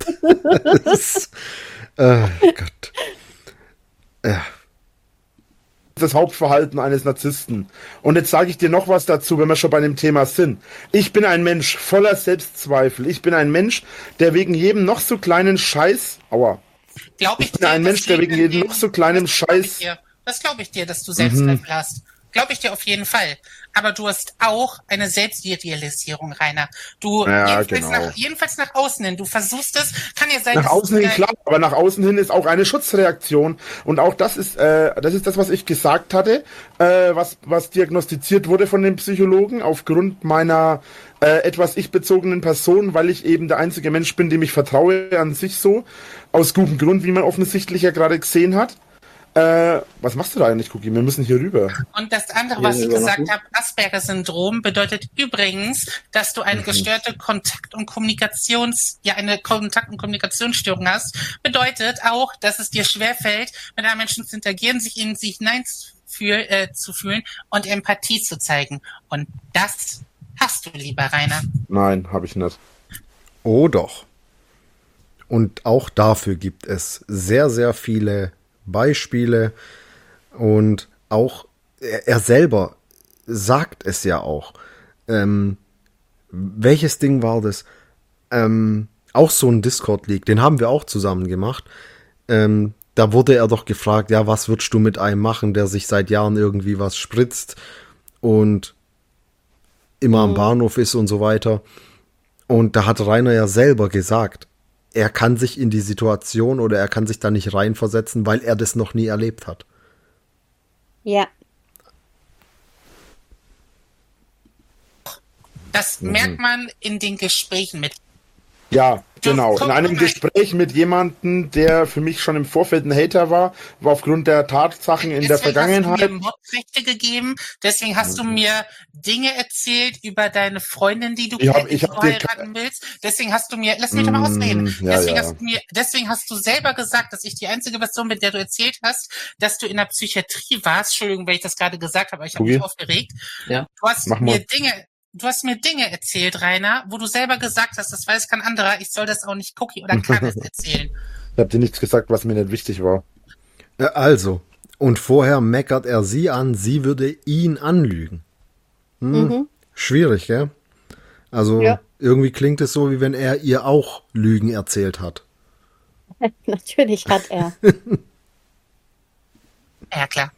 Gott. Ja. Das Hauptverhalten eines Narzissten. Und jetzt sage ich dir noch was dazu, wenn wir schon bei dem Thema sind. Ich bin ein Mensch voller Selbstzweifel. Ich bin ein Mensch, der wegen jedem noch so kleinen Scheiß... Glaub Ich bin ein Mensch, der wegen jedem noch so kleinen Scheiß... Das glaube ich dir, dass du Selbstzweifel hast. Glaube ich dir auf jeden Fall. Aber du hast auch eine Selbstidealisierung, Rainer. Du, Ja, genau. jedenfalls nach außen hin. Du versuchst es, kann ja sein, Nach außen hin klar, aber nach außen hin ist auch eine Schutzreaktion. Und auch das ist das, was ich gesagt hatte, was diagnostiziert wurde von den Psychologen aufgrund meiner etwas ich-bezogenen Person, weil ich eben der einzige Mensch bin, dem ich vertraue an sich so. Aus gutem Grund, wie man offensichtlich ja gerade gesehen hat. Was machst du da eigentlich, Cookie? Wir müssen hier rüber. Und das andere, was ich gesagt habe, Asperger-Syndrom, bedeutet übrigens, dass du eine gestörte Kontakt- und Kommunikationsstörung hast. Bedeutet auch, dass es dir schwerfällt, mit einem Menschen zu interagieren, sich in sich zu fühlen und Empathie zu zeigen. Und das hast du, lieber Rainer. Nein, habe ich nicht. Oh doch. Und auch dafür gibt es sehr, sehr viele Beispiele und auch er selber sagt es ja auch. Welches Ding war das? Auch so ein Discord-Leak, den haben wir auch zusammen gemacht. Da wurde er doch gefragt, ja, was würdest du mit einem machen, der sich seit Jahren irgendwie was spritzt und immer am Bahnhof ist und so weiter. Und da hat Rainer ja selber gesagt, er kann sich in die Situation oder er kann sich da nicht reinversetzen, weil er das noch nie erlebt hat. Ja. Das merkt man in den Gesprächen mit. Ja, genau. In einem Gespräch mit jemandem, der für mich schon im Vorfeld ein Hater war aufgrund der Tatsachen in der Vergangenheit. Deswegen hast du mir Mordrechte gegeben, deswegen hast du mir Dinge erzählt über deine Freundin, die du heiraten willst. Deswegen hast du mir, lass mich doch mal ausreden. Deswegen hast du selber gesagt, dass ich die einzige Person bin, der du erzählt hast, dass du in der Psychiatrie warst. Entschuldigung, wenn ich das gerade gesagt habe, aber ich habe mich aufgeregt. Ja. Du hast mir Dinge erzählt, Rainer, wo du selber gesagt hast, das weiß kein anderer, ich soll das auch nicht Cookie oder kann es erzählen. Ich habe dir nichts gesagt, was mir nicht wichtig war. Also, und vorher meckert er sie an, sie würde ihn anlügen. Schwierig, gell? Also, irgendwie klingt es so, wie wenn er ihr auch Lügen erzählt hat. Natürlich hat er. Ja, klar.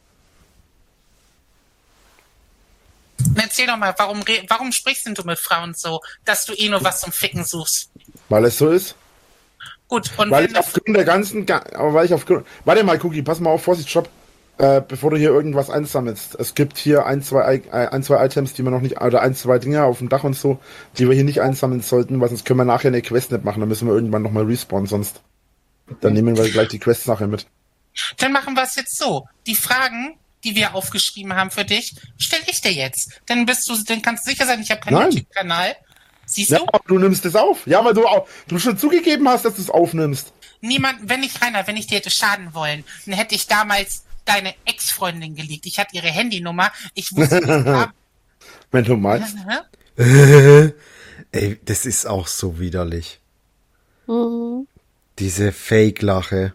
Erzähl doch mal, warum sprichst denn du mit Frauen so, dass du nur was zum Ficken suchst? Weil es so ist. Gut, und weil ich aufgrund der ganzen, warte mal, Cookie, pass mal auf, Vorsicht, stopp, bevor du hier irgendwas einsammelst. Es gibt hier ein, zwei Items, die wir noch nicht, oder ein, zwei Dinge auf dem Dach und so, die wir hier nicht einsammeln sollten, weil sonst können wir nachher eine Quest nicht machen, dann müssen wir irgendwann nochmal respawnen, sonst. Dann nehmen wir gleich die Quests nachher mit. Dann machen wir es jetzt so. Die Fragen, die wir aufgeschrieben haben für dich, stelle ich dir jetzt. Dann kannst du sicher sein, ich habe keinen YouTube-Kanal. Siehst du? Ja, aber du nimmst es auf. Ja, weil du schon zugegeben hast, dass du es aufnimmst. Wenn ich dir hätte schaden wollen, dann hätte ich damals deine Ex-Freundin geleakt. Ich hatte ihre Handynummer. Ich wusste nicht. Wenn du meinst. Ey, das ist auch so widerlich. Diese Fake-Lache.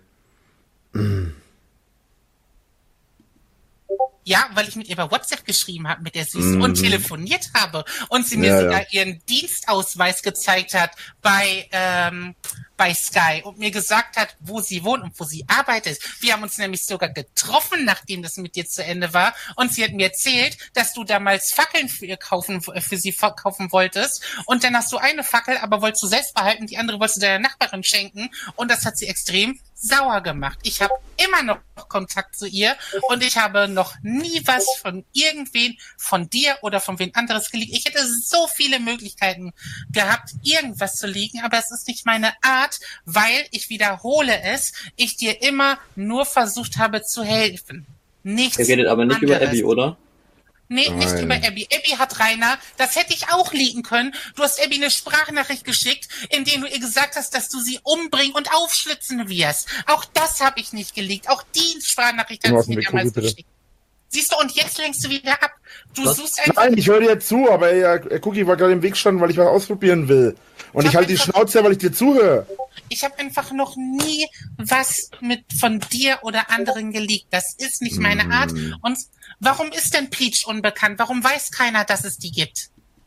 Ja, weil ich mit ihr bei WhatsApp geschrieben habe, mit der Süßen und telefoniert habe und sie mir sogar ihren Dienstausweis gezeigt hat bei Sky und mir gesagt hat, wo sie wohnt und wo sie arbeitet. Wir haben uns nämlich sogar getroffen, nachdem das mit dir zu Ende war, und sie hat mir erzählt, dass du damals Fackeln für sie verkaufen wolltest, und dann hast du eine Fackel, aber wolltest du selbst behalten, die andere wolltest du deiner Nachbarin schenken, und das hat sie extrem sauer gemacht. Ich habe immer noch Kontakt zu ihr und ich habe noch nie was von irgendwen, von dir oder von wen anderes geleakt. Ich hätte so viele Möglichkeiten gehabt, irgendwas zu leaken, aber es ist nicht meine Art, weil, ich wiederhole es, ich dir immer nur versucht habe zu helfen. Nichts Ihr redet aber nicht anderes. über Abby, oder? Nee, nicht über Abby. Abby hat Rainer, das hätte ich auch leaken können. Du hast Abby eine Sprachnachricht geschickt, in der du ihr gesagt hast, dass du sie umbringen und aufschlitzen wirst. Auch das habe ich nicht geleakt. Auch die Sprachnachricht hat sie mir damals geschickt. Siehst du, und jetzt lenkst du wieder ab. Du suchst einfach... Nein, ich höre dir zu, aber Cookie war gerade im Weg standen, weil ich was ausprobieren will. Und ich halte die Schnauze, weil ich dir zuhöre. Ich habe einfach noch nie was von dir oder anderen geleakt. Das ist nicht meine Art. Und warum ist denn Peach unbekannt? Warum weiß keiner, dass es die gibt?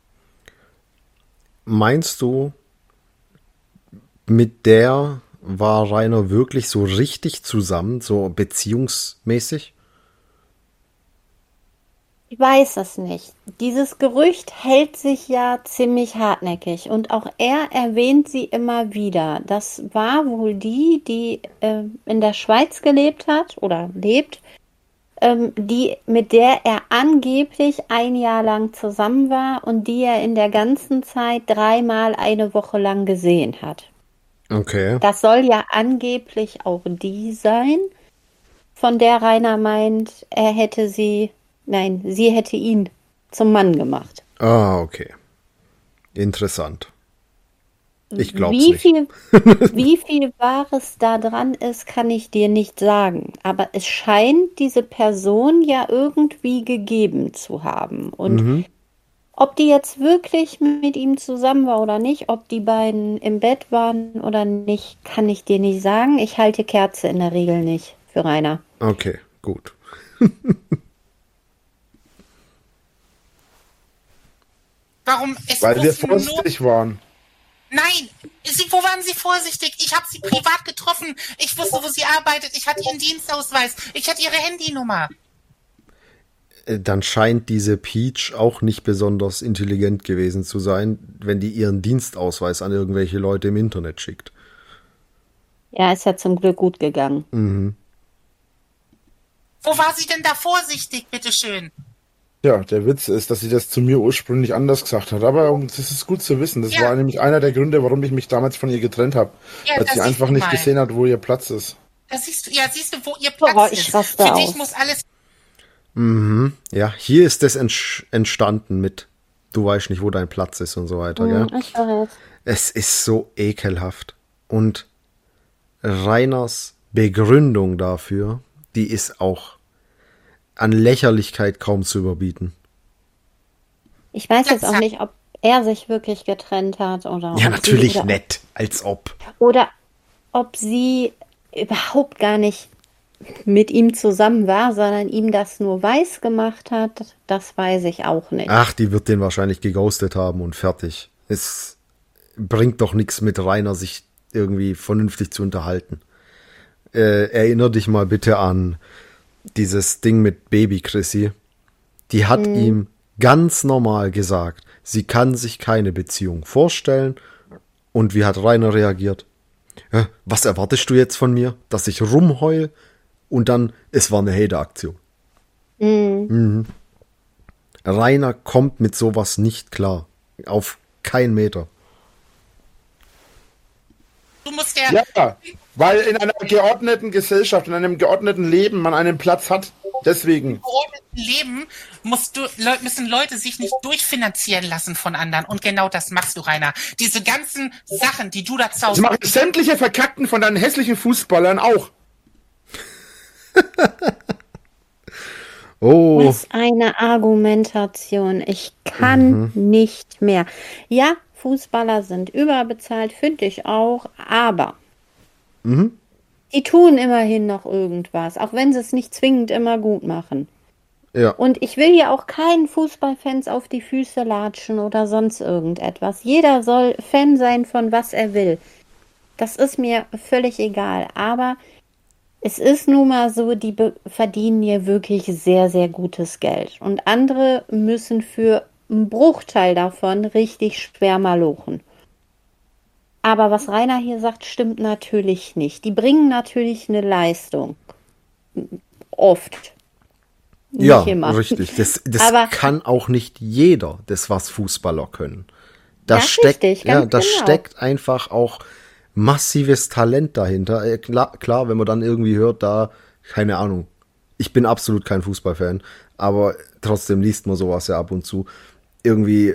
Meinst du, mit der war Rainer wirklich so richtig zusammen, so beziehungsmäßig? Ich weiß es nicht. Dieses Gerücht hält sich ja ziemlich hartnäckig und auch er erwähnt sie immer wieder. Das war wohl die in der Schweiz gelebt hat oder lebt, mit der er angeblich ein Jahr lang zusammen war und die er in der ganzen Zeit 3-mal eine Woche lang gesehen hat. Okay. Das soll ja angeblich auch die sein, von der Rainer meint, sie hätte ihn zum Mann gemacht. Ah, okay. Interessant. Ich glaub's Wie nicht. wie viel Wahres da dran ist, kann ich dir nicht sagen. Aber es scheint diese Person ja irgendwie gegeben zu haben. Und ob die jetzt wirklich mit ihm zusammen war oder nicht, ob die beiden im Bett waren oder nicht, kann ich dir nicht sagen. Ich halte Kerze in der Regel nicht für Rainer. Okay, gut. Warum? Es Weil wir wussten nur... vorsichtig waren. Nein, wo waren Sie vorsichtig? Ich habe Sie privat getroffen. Ich wusste, wo Sie arbeitet. Ich hatte Ihren Dienstausweis. Ich hatte Ihre Handynummer. Dann scheint diese Peach auch nicht besonders intelligent gewesen zu sein, wenn die ihren Dienstausweis an irgendwelche Leute im Internet schickt. Ja, ist ja zum Glück gut gegangen. Wo war sie denn da vorsichtig, bitteschön? Ja, der Witz ist, dass sie das zu mir ursprünglich anders gesagt hat. Aber das ist gut zu wissen. Das Ja. war nämlich einer der Gründe, warum ich mich damals von ihr getrennt habe. Ja, Weil das sie siehst einfach du nicht mal. gesehen hat, wo ihr Platz ist. Da siehst du, wo ihr Boah, Platz ich ist. raste Für dich aus. muss alles... Ja, hier ist es entstanden mit, du weißt nicht, wo dein Platz ist und so weiter, gell? Ich weiß. Es ist so ekelhaft. Und Rainers Begründung dafür, die ist auch an Lächerlichkeit kaum zu überbieten. Ich weiß jetzt auch nicht, ob er sich wirklich getrennt hat oder Ja, ob natürlich sie, oder, nett, als ob. oder ob sie überhaupt gar nicht mit ihm zusammen war, sondern ihm das nur weiß gemacht hat. Das weiß ich auch nicht. Ach, die wird den wahrscheinlich geghostet haben und fertig. Es bringt doch nichts mit Rainer, sich irgendwie vernünftig zu unterhalten. Erinner dich mal bitte an dieses Ding mit Baby Chrissy. Die hat ihm ganz normal gesagt, sie kann sich keine Beziehung vorstellen. Und wie hat Rainer reagiert? Was erwartest du jetzt von mir? Dass ich rumheul? Und dann, es war eine Hater-Aktion. Rainer kommt mit sowas nicht klar. Auf keinen Meter. Du musst ja... Ja, weil in einer geordneten Gesellschaft, in einem geordneten Leben man einen Platz hat. Deswegen. geordneten Leben müssen Leute sich nicht durchfinanzieren lassen von anderen. Und genau das machst du, Rainer. Diese ganzen Sachen, die du da Das zaust. machen sämtliche Verkackten von deinen hässlichen Fußballern auch. Oh, Was eine Argumentation. Ich kann nicht mehr. Ja, Fußballer sind überbezahlt, finde ich auch, aber die tun immerhin noch irgendwas, auch wenn sie es nicht zwingend immer gut machen. ja. Und ich will ja auch keinen Fußballfans auf die Füße latschen oder sonst irgendetwas. Jeder soll Fan sein von was er will. Das ist mir völlig egal. Aber es ist nun mal so, die verdienen hier wirklich sehr, sehr gutes Geld. Und andere müssen für einen Bruchteil davon richtig schwer malochen. Aber was Rainer hier sagt, stimmt natürlich nicht. Die bringen natürlich eine Leistung. Oft. Nicht Ja, immer. richtig. Das Aber- kann auch nicht jeder, das was Fußballer können. Da Ja, steckt, richtig, ja, ganz da genau. steckt einfach auch massives Talent dahinter. Klar, wenn man dann irgendwie hört, da, keine Ahnung, ich bin absolut kein Fußballfan, aber trotzdem liest man sowas ja ab und zu. Irgendwie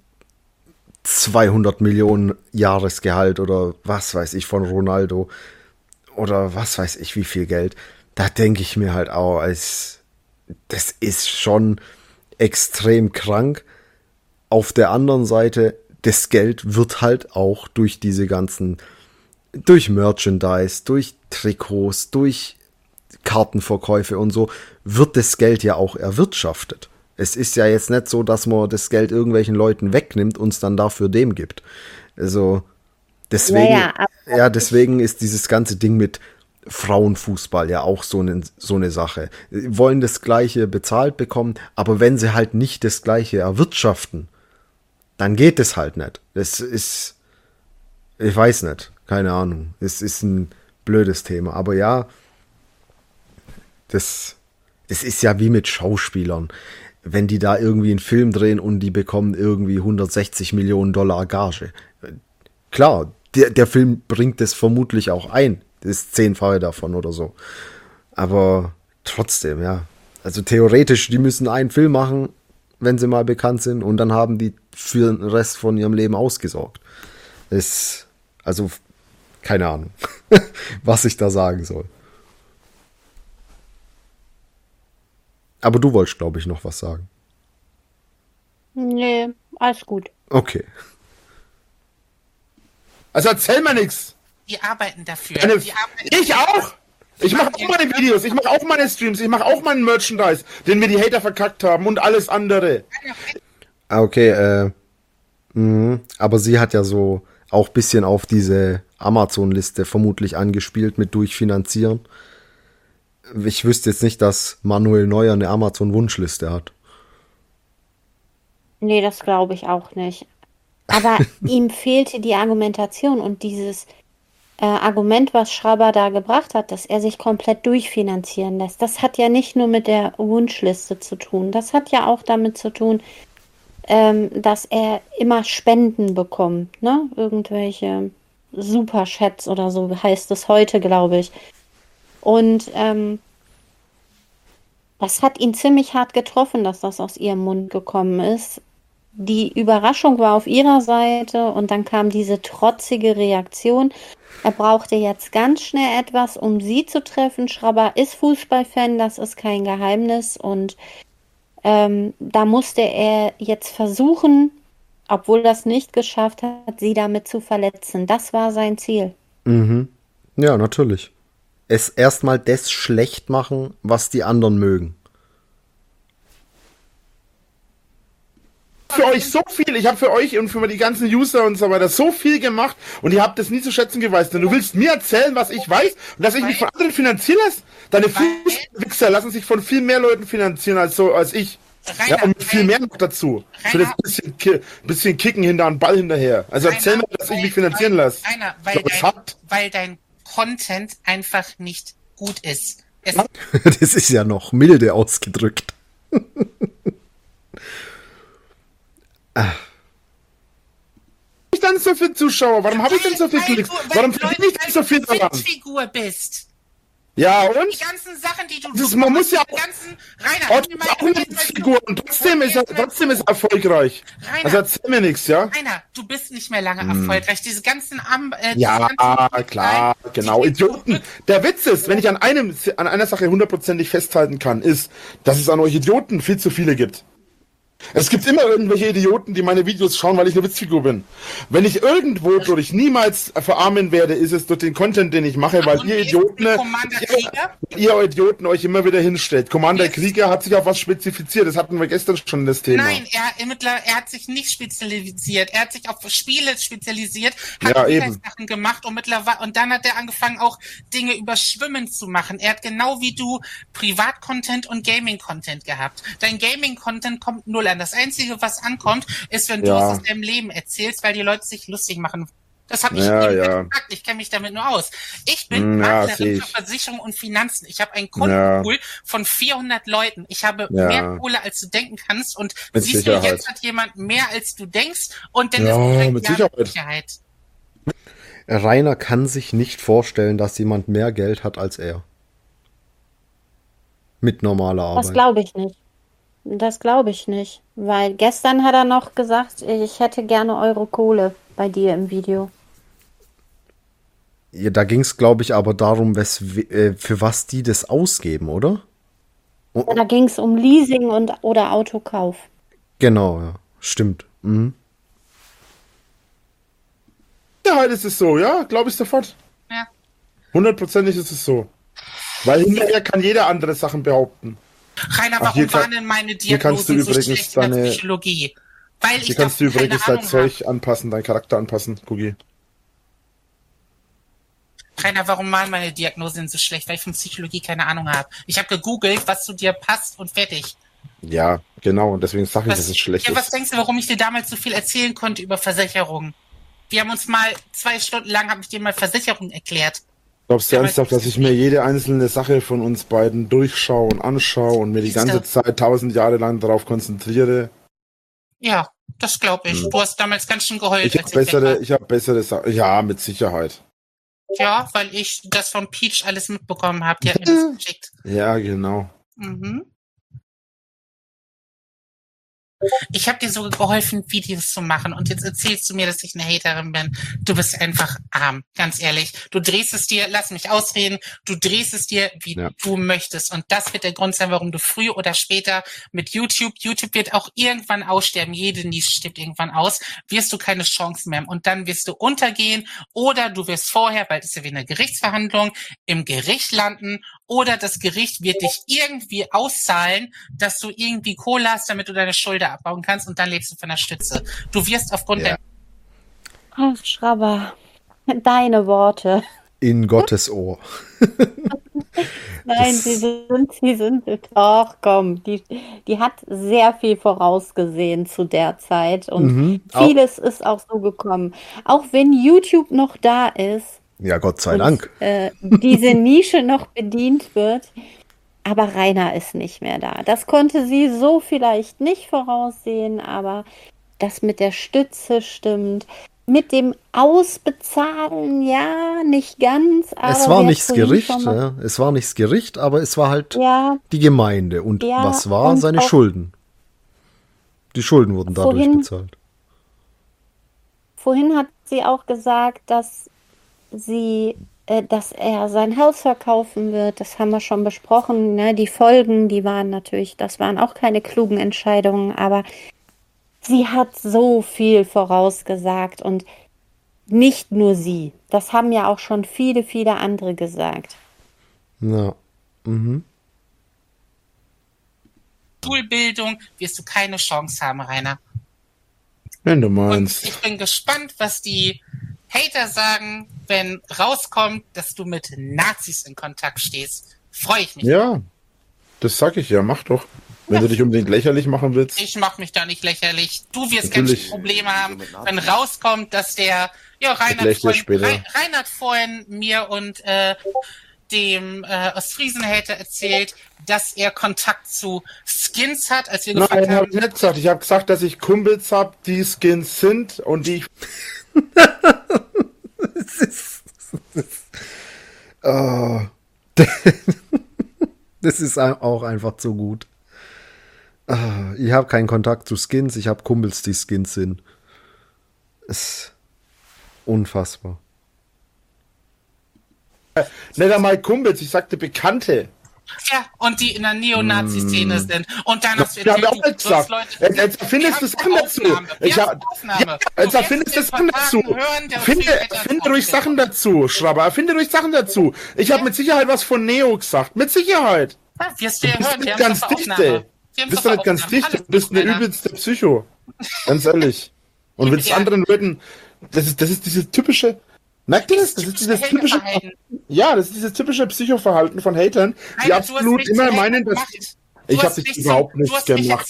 200 Millionen Jahresgehalt oder was weiß ich von Ronaldo oder was weiß ich wie viel Geld. Da denke ich mir halt auch, das ist schon extrem krank. Auf der anderen Seite, das Geld wird halt auch durch diese ganzen, durch Merchandise, durch Trikots, durch Kartenverkäufe und so, wird das Geld ja auch erwirtschaftet. Es ist ja jetzt nicht so, dass man das Geld irgendwelchen Leuten wegnimmt und es dann dafür dem gibt. Also deswegen, Naja, aber deswegen ist dieses ganze Ding mit Frauenfußball ja auch so eine Sache. Wollen das Gleiche bezahlt bekommen, aber wenn sie halt nicht das Gleiche erwirtschaften, dann geht es halt nicht. Das ist, ich weiß nicht, keine Ahnung. Es ist ein blödes Thema, aber ja, das ist ja wie mit Schauspielern. Wenn die da irgendwie einen Film drehen und die bekommen irgendwie 160 Millionen Dollar Gage. Klar, der Film bringt das vermutlich auch ein. Das ist 10-fache davon oder so. Aber trotzdem, ja. Also theoretisch, die müssen einen Film machen, wenn sie mal bekannt sind, und dann haben die für den Rest von ihrem Leben ausgesorgt. Also, keine Ahnung, was ich da sagen soll. Aber du wolltest, glaube ich, noch was sagen. Nee, alles gut. Okay. Also erzähl mir nix. Die arbeiten dafür. Ich auch! Ich mache auch meine Videos, ich mache auch meine Streams, ich mache auch meinen Merchandise, den mir die Hater verkackt haben und alles andere. Okay, aber sie hat ja so auch ein bisschen auf diese Amazon-Liste vermutlich angespielt mit durchfinanzieren. Ich wüsste jetzt nicht, dass Manuel Neuer eine Amazon-Wunschliste hat. Nee, das glaube ich auch nicht. Aber ihm fehlte die Argumentation und dieses Argument, was Schraber da gebracht hat, dass er sich komplett durchfinanzieren lässt. Das hat ja nicht nur mit der Wunschliste zu tun. Das hat ja auch damit zu tun, dass er immer Spenden bekommt, ne? Irgendwelche Superchats oder so heißt es heute, glaube ich. Und das hat ihn ziemlich hart getroffen, dass das aus ihrem Mund gekommen ist. Die Überraschung war auf ihrer Seite und dann kam diese trotzige Reaktion. Er brauchte jetzt ganz schnell etwas, um sie zu treffen. Schraber ist Fußballfan, das ist kein Geheimnis. Und da musste er jetzt versuchen, obwohl das nicht geschafft hat, sie damit zu verletzen. Das war sein Ziel. Mhm. Ja, natürlich. Es erstmal das schlecht machen, was die anderen mögen. Für euch so viel, ich habe für euch und für die ganzen User und so weiter so viel gemacht und ihr habt das nie zu schätzen gewusst. Und du willst mir erzählen, was ich weiß und dass ich mich von anderen finanzieren lasse? Deine Fußballwichser lassen sich von viel mehr Leuten finanzieren als ich. Rainer, ja, und viel mehr noch dazu. Für das bisschen Kicken hinter und Ball hinterher. Also erzähl mir, dass ich mich finanzieren lasse. Rainer, weil dein Content einfach nicht gut ist. Das ist ja noch milde ausgedrückt. Ich dann so viele Zuschauer? Warum habe ich denn so viele Klicks? Warum verdiene ich denn so viel daran? Figur bist. Ja, und? Die ganzen Sachen, die du man muss ja auch, Rainer, ist auch eine Figur und trotzdem ist er erfolgreich. Rainer, also erzähl mir nichts, ja? Rainer, du bist nicht mehr lange erfolgreich. Diese ganzen klar, genau. Idioten. Der Witz ist, wenn ich an einer Sache hundertprozentig festhalten kann, ist, dass es an euch Idioten viel zu viele gibt. Es gibt immer irgendwelche Idioten, die meine Videos schauen, weil ich eine Witzfigur bin. Wenn ich irgendwo durch niemals verarmen werde, ist es durch den Content, den ich mache, weil ihr Idioten euch immer wieder hinstellt. Commander Krieger hat sich auf was spezifiziert, das hatten wir gestern schon das Thema. Nein, er hat sich nicht spezialisiert, er hat sich auf Spiele spezialisiert, hat Sachen gemacht und dann hat er angefangen auch Dinge über Schwimmen zu machen. Er hat genau wie du Privat-Content und Gaming-Content gehabt. Dein Gaming-Content kommt null an. Das Einzige, was ankommt, ist, wenn du es aus deinem Leben erzählst, weil die Leute sich lustig machen. Das habe ich gesagt. Ich kenne mich damit nur aus. Ich bin Maklerin für Versicherung und Finanzen. Ich habe einen Kundenpool von 400 Leuten. Ich habe mehr Kohle, als du denken kannst. Und mit siehst Sicherheit. du, jetzt hat jemand mehr, als du denkst. Und dann ist mit Sicherheit. Rainer kann sich nicht vorstellen, dass jemand mehr Geld hat als er. Mit normaler Arbeit. Das glaube ich nicht. Das glaube ich nicht, weil gestern hat er noch gesagt, ich hätte gerne eure Kohle bei dir im Video. Ja, da ging es, glaube ich, aber darum, für was die das ausgeben, oder? Da ging es um Leasing oder Autokauf. Genau, ja, stimmt. Mhm. Ja, halt ist es so, ja, glaube ich sofort. Ja. 100%ig ist es so. Weil hinterher kann jeder andere Sachen behaupten. Rainer, warum war denn meine Diagnose so schlecht in der Psychologie? Weil hier kannst du übrigens dein Zeug anpassen, deinen Charakter anpassen, Gugi. Rainer, warum waren meine Diagnosen so schlecht? Weil ich von Psychologie keine Ahnung habe. Ich habe gegoogelt, was zu dir passt und fertig. Ja, genau. Und deswegen sage ich, dass es schlecht was ist. denkst du, warum ich dir damals so viel erzählen konnte über Versicherungen? Wir haben uns mal 2 Stunden lang, habe ich dir mal Versicherungen erklärt. Glaubst du ernsthaft, dass ich mir jede einzelne Sache von uns beiden durchschaue und anschaue und mir die ganze Zeit 1000 Jahre lang darauf konzentriere? Ja, das glaube ich. Du hast damals ganz schön geheult. Ich habe bessere Sachen. Ja, mit Sicherheit. Ja, weil ich das von Peach alles mitbekommen habe. Die hat mir das geschickt. Ja, genau. Mhm. Ich habe dir so geholfen, Videos zu machen und jetzt erzählst du mir, dass ich eine Haterin bin. Du bist einfach arm, ganz ehrlich. Du drehst es dir, lass mich ausreden, du drehst es dir, wie du möchtest. Und das wird der Grund sein, warum du früher oder später mit YouTube wird auch irgendwann aussterben, jede Nische stirbt irgendwann aus, wirst du keine Chance mehr haben. Und dann wirst du untergehen oder du wirst vorher, bald ist ja wie eine Gerichtsverhandlung, im Gericht landen oder das Gericht wird dich irgendwie auszahlen, dass du irgendwie Kohle hast, damit du deine Schulden abbauen kannst und dann lebst du von der Stütze. Du wirst aufgrund der... Ach, Schrabber, deine Worte. In Gottes Ohr. Nein, sie sind, ach komm, die hat sehr viel vorausgesehen zu der Zeit und vieles ist auch so gekommen. Auch wenn YouTube noch da ist. Ja, Gott sei Dank. Diese Nische noch bedient wird, aber Rainer ist nicht mehr da. Das konnte sie so vielleicht nicht voraussehen, aber das mit der Stütze stimmt. Mit dem Ausbezahlen, ja, nicht ganz. Aber es war nicht das Gericht, ja. Es war nicht das Gericht, aber es war halt die Gemeinde. Und was war? Seine Schulden. Die Schulden wurden dadurch bezahlt. Vorhin hat sie auch gesagt, dass er sein Haus verkaufen wird. Das haben wir schon besprochen. Ne? Die Folgen, das waren auch keine klugen Entscheidungen, aber sie hat so viel vorausgesagt und nicht nur sie. Das haben ja auch schon viele, viele andere gesagt. Ja. Mhm. Schulbildung wirst du keine Chance haben, Rainer. Wenn du meinst. Und ich bin gespannt, was die Hater sagen, wenn rauskommt, dass du mit Nazis in Kontakt stehst. Freue ich mich. Ja, das sag ich ja, mach doch. Wenn du dich unbedingt lächerlich machen willst. Ich mach mich da nicht lächerlich. Du wirst ganz schön Probleme haben, wenn rauskommt, dass der, Reinhard hat vorhin mir und dem Ostfriesen-Hater erzählt, dass er Kontakt zu Skins hat, als wir gefragt haben. Nein, hab ich nicht gesagt. Ich habe gesagt, dass ich Kumpels habe, die Skins sind und die ich das ist auch einfach zu gut. Ich habe keinen Kontakt zu Skins, ich habe Kumpels, die Skins sind. Ist unfassbar. Nicht einmal Kumpels, ich sagte Bekannte. Ja, und die in der Neonazi-Szene sind. Und dann hast du erzählt, auch nicht gesagt. Jetzt findest du Sachen dazu. Jetzt erfindest du Sachen dazu. Finde ruhig Sachen dazu, Schrabber. Finde ruhig Sachen dazu. Ich habe mit Sicherheit was von Neo gesagt. Mit Sicherheit. Wirst du ja hören. Wir ganz dichte. Du bist doch nicht ganz dicht. Du bist eine übelste Psycho. Ganz ehrlich. Und willst anderen Leuten... Das ist dieses typische... Merkt ihr das? Das ist dieses typische... Ja, das ist dieses typische Psychoverhalten von Hatern, die absolut immer meinen, dass... Ich habe dich überhaupt nicht gemacht.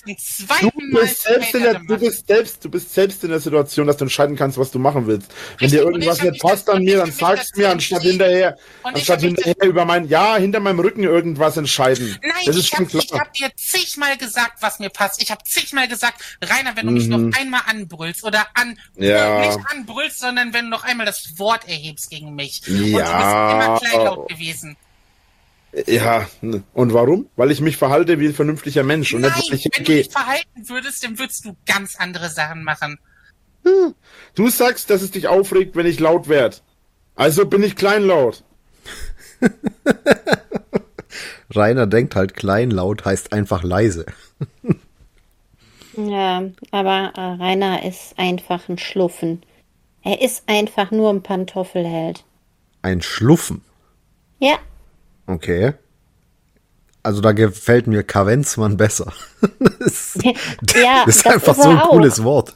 Du bist selbst in der Situation, dass du entscheiden kannst, was du machen willst. Wenn dir irgendwas nicht passt an mir, dann sagst du mir, anstatt hinterher hinter meinem Rücken irgendwas entscheiden. Nein, das ist schon klar. Ich habe dir zigmal gesagt, was mir passt. Ich habe zigmal gesagt, Rainer, wenn du mich noch einmal anbrüllst oder nicht anbrüllst, sondern wenn du noch einmal das Wort erhebst gegen mich. Ja. Und du bist immer kleinlaut gewesen. Ja, und warum? Weil ich mich verhalte wie ein vernünftiger Mensch. Und Nein, wenn du dich verhalten würdest, dann würdest du ganz andere Sachen machen. Du sagst, dass es dich aufregt, wenn ich laut werde. Also bin ich kleinlaut. Rainer denkt halt, kleinlaut heißt einfach leise. Ja, aber Rainer ist einfach ein Schluffen. Er ist einfach nur ein Pantoffelheld. Ein Schluffen? Ja. Okay. Also da gefällt mir Kavenzmann besser. Das ist einfach so ein cooles Wort.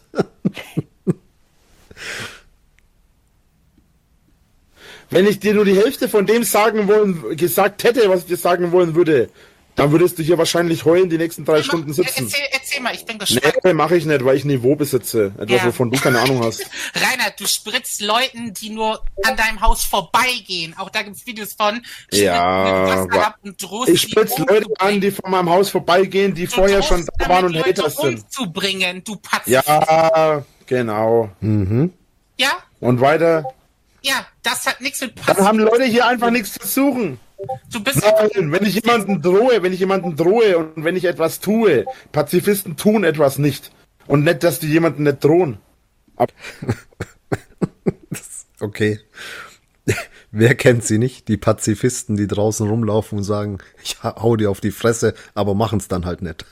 Wenn ich dir nur die Hälfte von dem gesagt hätte, was ich dir sagen wollen würde, dann würdest du hier wahrscheinlich heulen die nächsten 3 Stunden sitzen. Erzähl mal, ich bin gespannt. Nee, mache ich nicht, weil ich Niveau besitze. Etwas, wovon du keine Ahnung hast. Reinhard, du spritzt Leuten, die nur an deinem Haus vorbeigehen. Auch da gibt's Videos von. Ja, und drohst ich spritze Leute an, die von meinem Haus vorbeigehen, die vorher schon da waren und Haters sind. Umzubringen, du Pazifist. Ja, genau. Ja? Und weiter. Ja, das hat nichts mit Pazifist. Dann haben Leute hier einfach nichts zu suchen. Du bist Nein, wenn ich jemanden drohe und wenn ich etwas tue, Pazifisten tun etwas nicht. Und nicht, dass die jemanden nicht drohen. Okay. Wer kennt sie nicht? Die Pazifisten, die draußen rumlaufen und sagen, ich hau dir auf die Fresse, aber machen's dann halt nicht.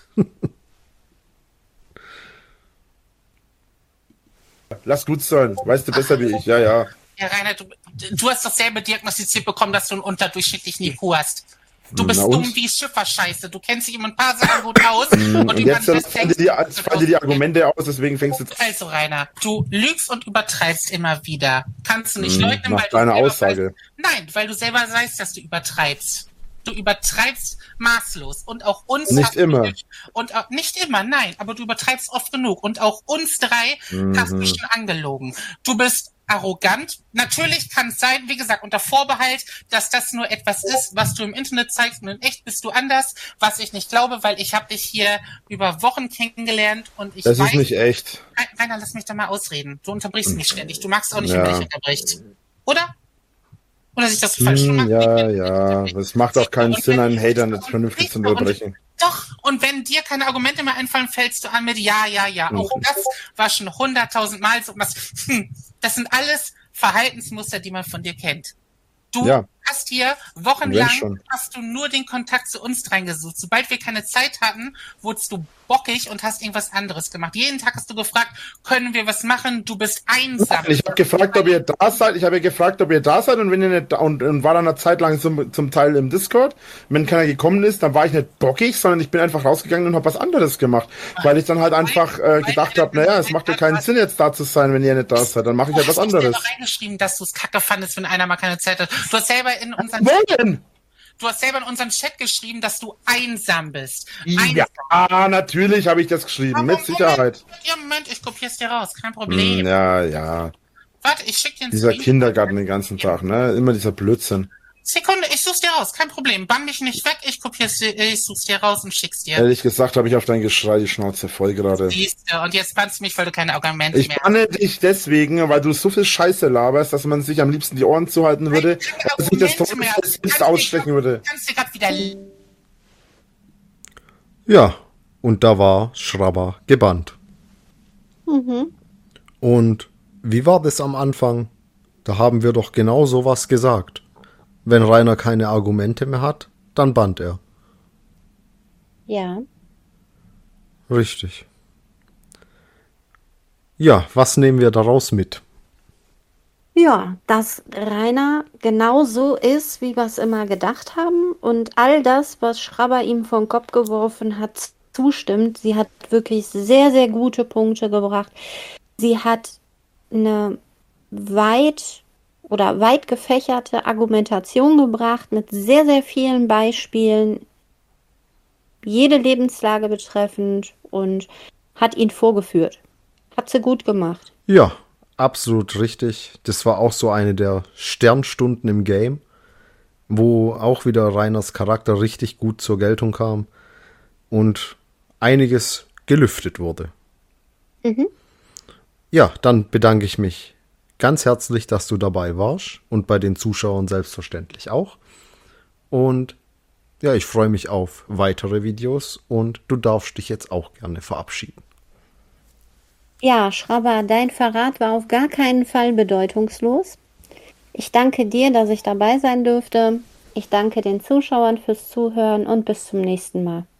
Lass gut sein. Weißt du besser wie ich. Ja, ja. Ja, Rainer, du hast dasselbe diagnostiziert bekommen, dass du einen unterdurchschnittlichen IQ hast. Du bist dumm wie Schifferscheiße. Du kennst dich immer ein paar Sachen gut aus. Und jetzt fallen dir die Argumente aus, deswegen fängst du... Also, Rainer, du lügst und übertreibst immer wieder. Kannst du nicht leugnen, nach weil du deiner selber Aussage. weißt, nein, weil du selber weißt, dass du übertreibst. Du übertreibst maßlos und auch uns... Nicht immer. Und auch, nicht immer, nein, aber du übertreibst oft genug. Und auch uns 3 hast du schon angelogen. Du bist arrogant. Natürlich kann es sein, wie gesagt, unter Vorbehalt, dass das nur etwas ist, was du im Internet zeigst und in echt bist du anders, was ich nicht glaube, weil ich habe dich hier über Wochen kennengelernt und ich Das weiß... ist nicht echt. Rainer, lass mich doch mal ausreden. Du unterbrichst mich ständig. Du magst auch nicht, wenn dich unterbricht. Oder? Oder sehe ich das falsch? Ja. Das macht auch keinen Sinn, einen Hater nicht vernünftig zu unterbrechen. Doch, und wenn dir keine Argumente mehr einfallen, fällst du an mit ja. Auch das war schon 100.000 Mal so was. Das sind alles Verhaltensmuster, die man von dir kennt. Du hast hier wochenlang hast du nur den Kontakt zu uns reingesucht. Sobald wir keine Zeit hatten, wurdest du bockig und hast irgendwas anderes gemacht. Jeden Tag hast du gefragt, können wir was machen? Du bist einsam. Ich habe gefragt, ob ihr da seid. Und wenn ihr nicht da und war dann eine Zeit lang zum Teil im Discord. Wenn keiner gekommen ist, dann war ich nicht bockig, sondern ich bin einfach rausgegangen und habe was anderes gemacht. Weil ich dann halt einfach gedacht habe, naja, es macht ja keinen Sinn jetzt da zu sein, wenn ihr nicht da seid. Dann mache ich halt was anderes. Du hast reingeschrieben, dass du es kacke fandest, wenn einer mal keine Zeit hat. Du hast selber in unserem Chat geschrieben, dass du einsam bist. Ja, natürlich habe ich das geschrieben, mit Sicherheit. Moment, ich kopiere es dir raus, kein Problem. Ja. Warte, ich schicke dir einen Dieser Kindergarten den ganzen Tag, ne? Immer dieser Blödsinn. Sekunde, ich such's dir raus, kein Problem. Bann mich nicht weg, ich such's dir raus und schick's dir. Ehrlich gesagt habe ich auf dein Geschrei die Schnauze voll gerade. Und jetzt bannst du mich, weil du keine Argumente mehr hast. Ich banne dich deswegen, weil du so viel Scheiße laberst, dass man sich am liebsten die Ohren zuhalten würde, dass sich das Teufelsfest ausstecken würde. Kannst du grad wieder... Ja, und da war Schrabber gebannt. Und wie war das am Anfang? Da haben wir doch genau sowas gesagt. Wenn Rainer keine Argumente mehr hat, dann bannt er. Ja. Richtig. Ja, was nehmen wir daraus mit? Ja, dass Rainer genau so ist, wie wir es immer gedacht haben und all das, was Schrabber ihm vom Kopf geworfen hat, zustimmt. Sie hat wirklich sehr, sehr gute Punkte gebracht. Sie hat eine weit gefächerte Argumentation gebracht mit sehr, sehr vielen Beispielen, jede Lebenslage betreffend und hat ihn vorgeführt. Hat sie gut gemacht. Ja, absolut richtig. Das war auch so eine der Sternstunden im Game, wo auch wieder Rainers Charakter richtig gut zur Geltung kam und einiges gelüftet wurde. Ja, dann bedanke ich mich ganz herzlich, dass du dabei warst und bei den Zuschauern selbstverständlich auch. Und ja, ich freue mich auf weitere Videos und du darfst dich jetzt auch gerne verabschieden. Ja, Schrabber, dein Verrat war auf gar keinen Fall bedeutungslos. Ich danke dir, dass ich dabei sein durfte. Ich danke den Zuschauern fürs Zuhören und bis zum nächsten Mal.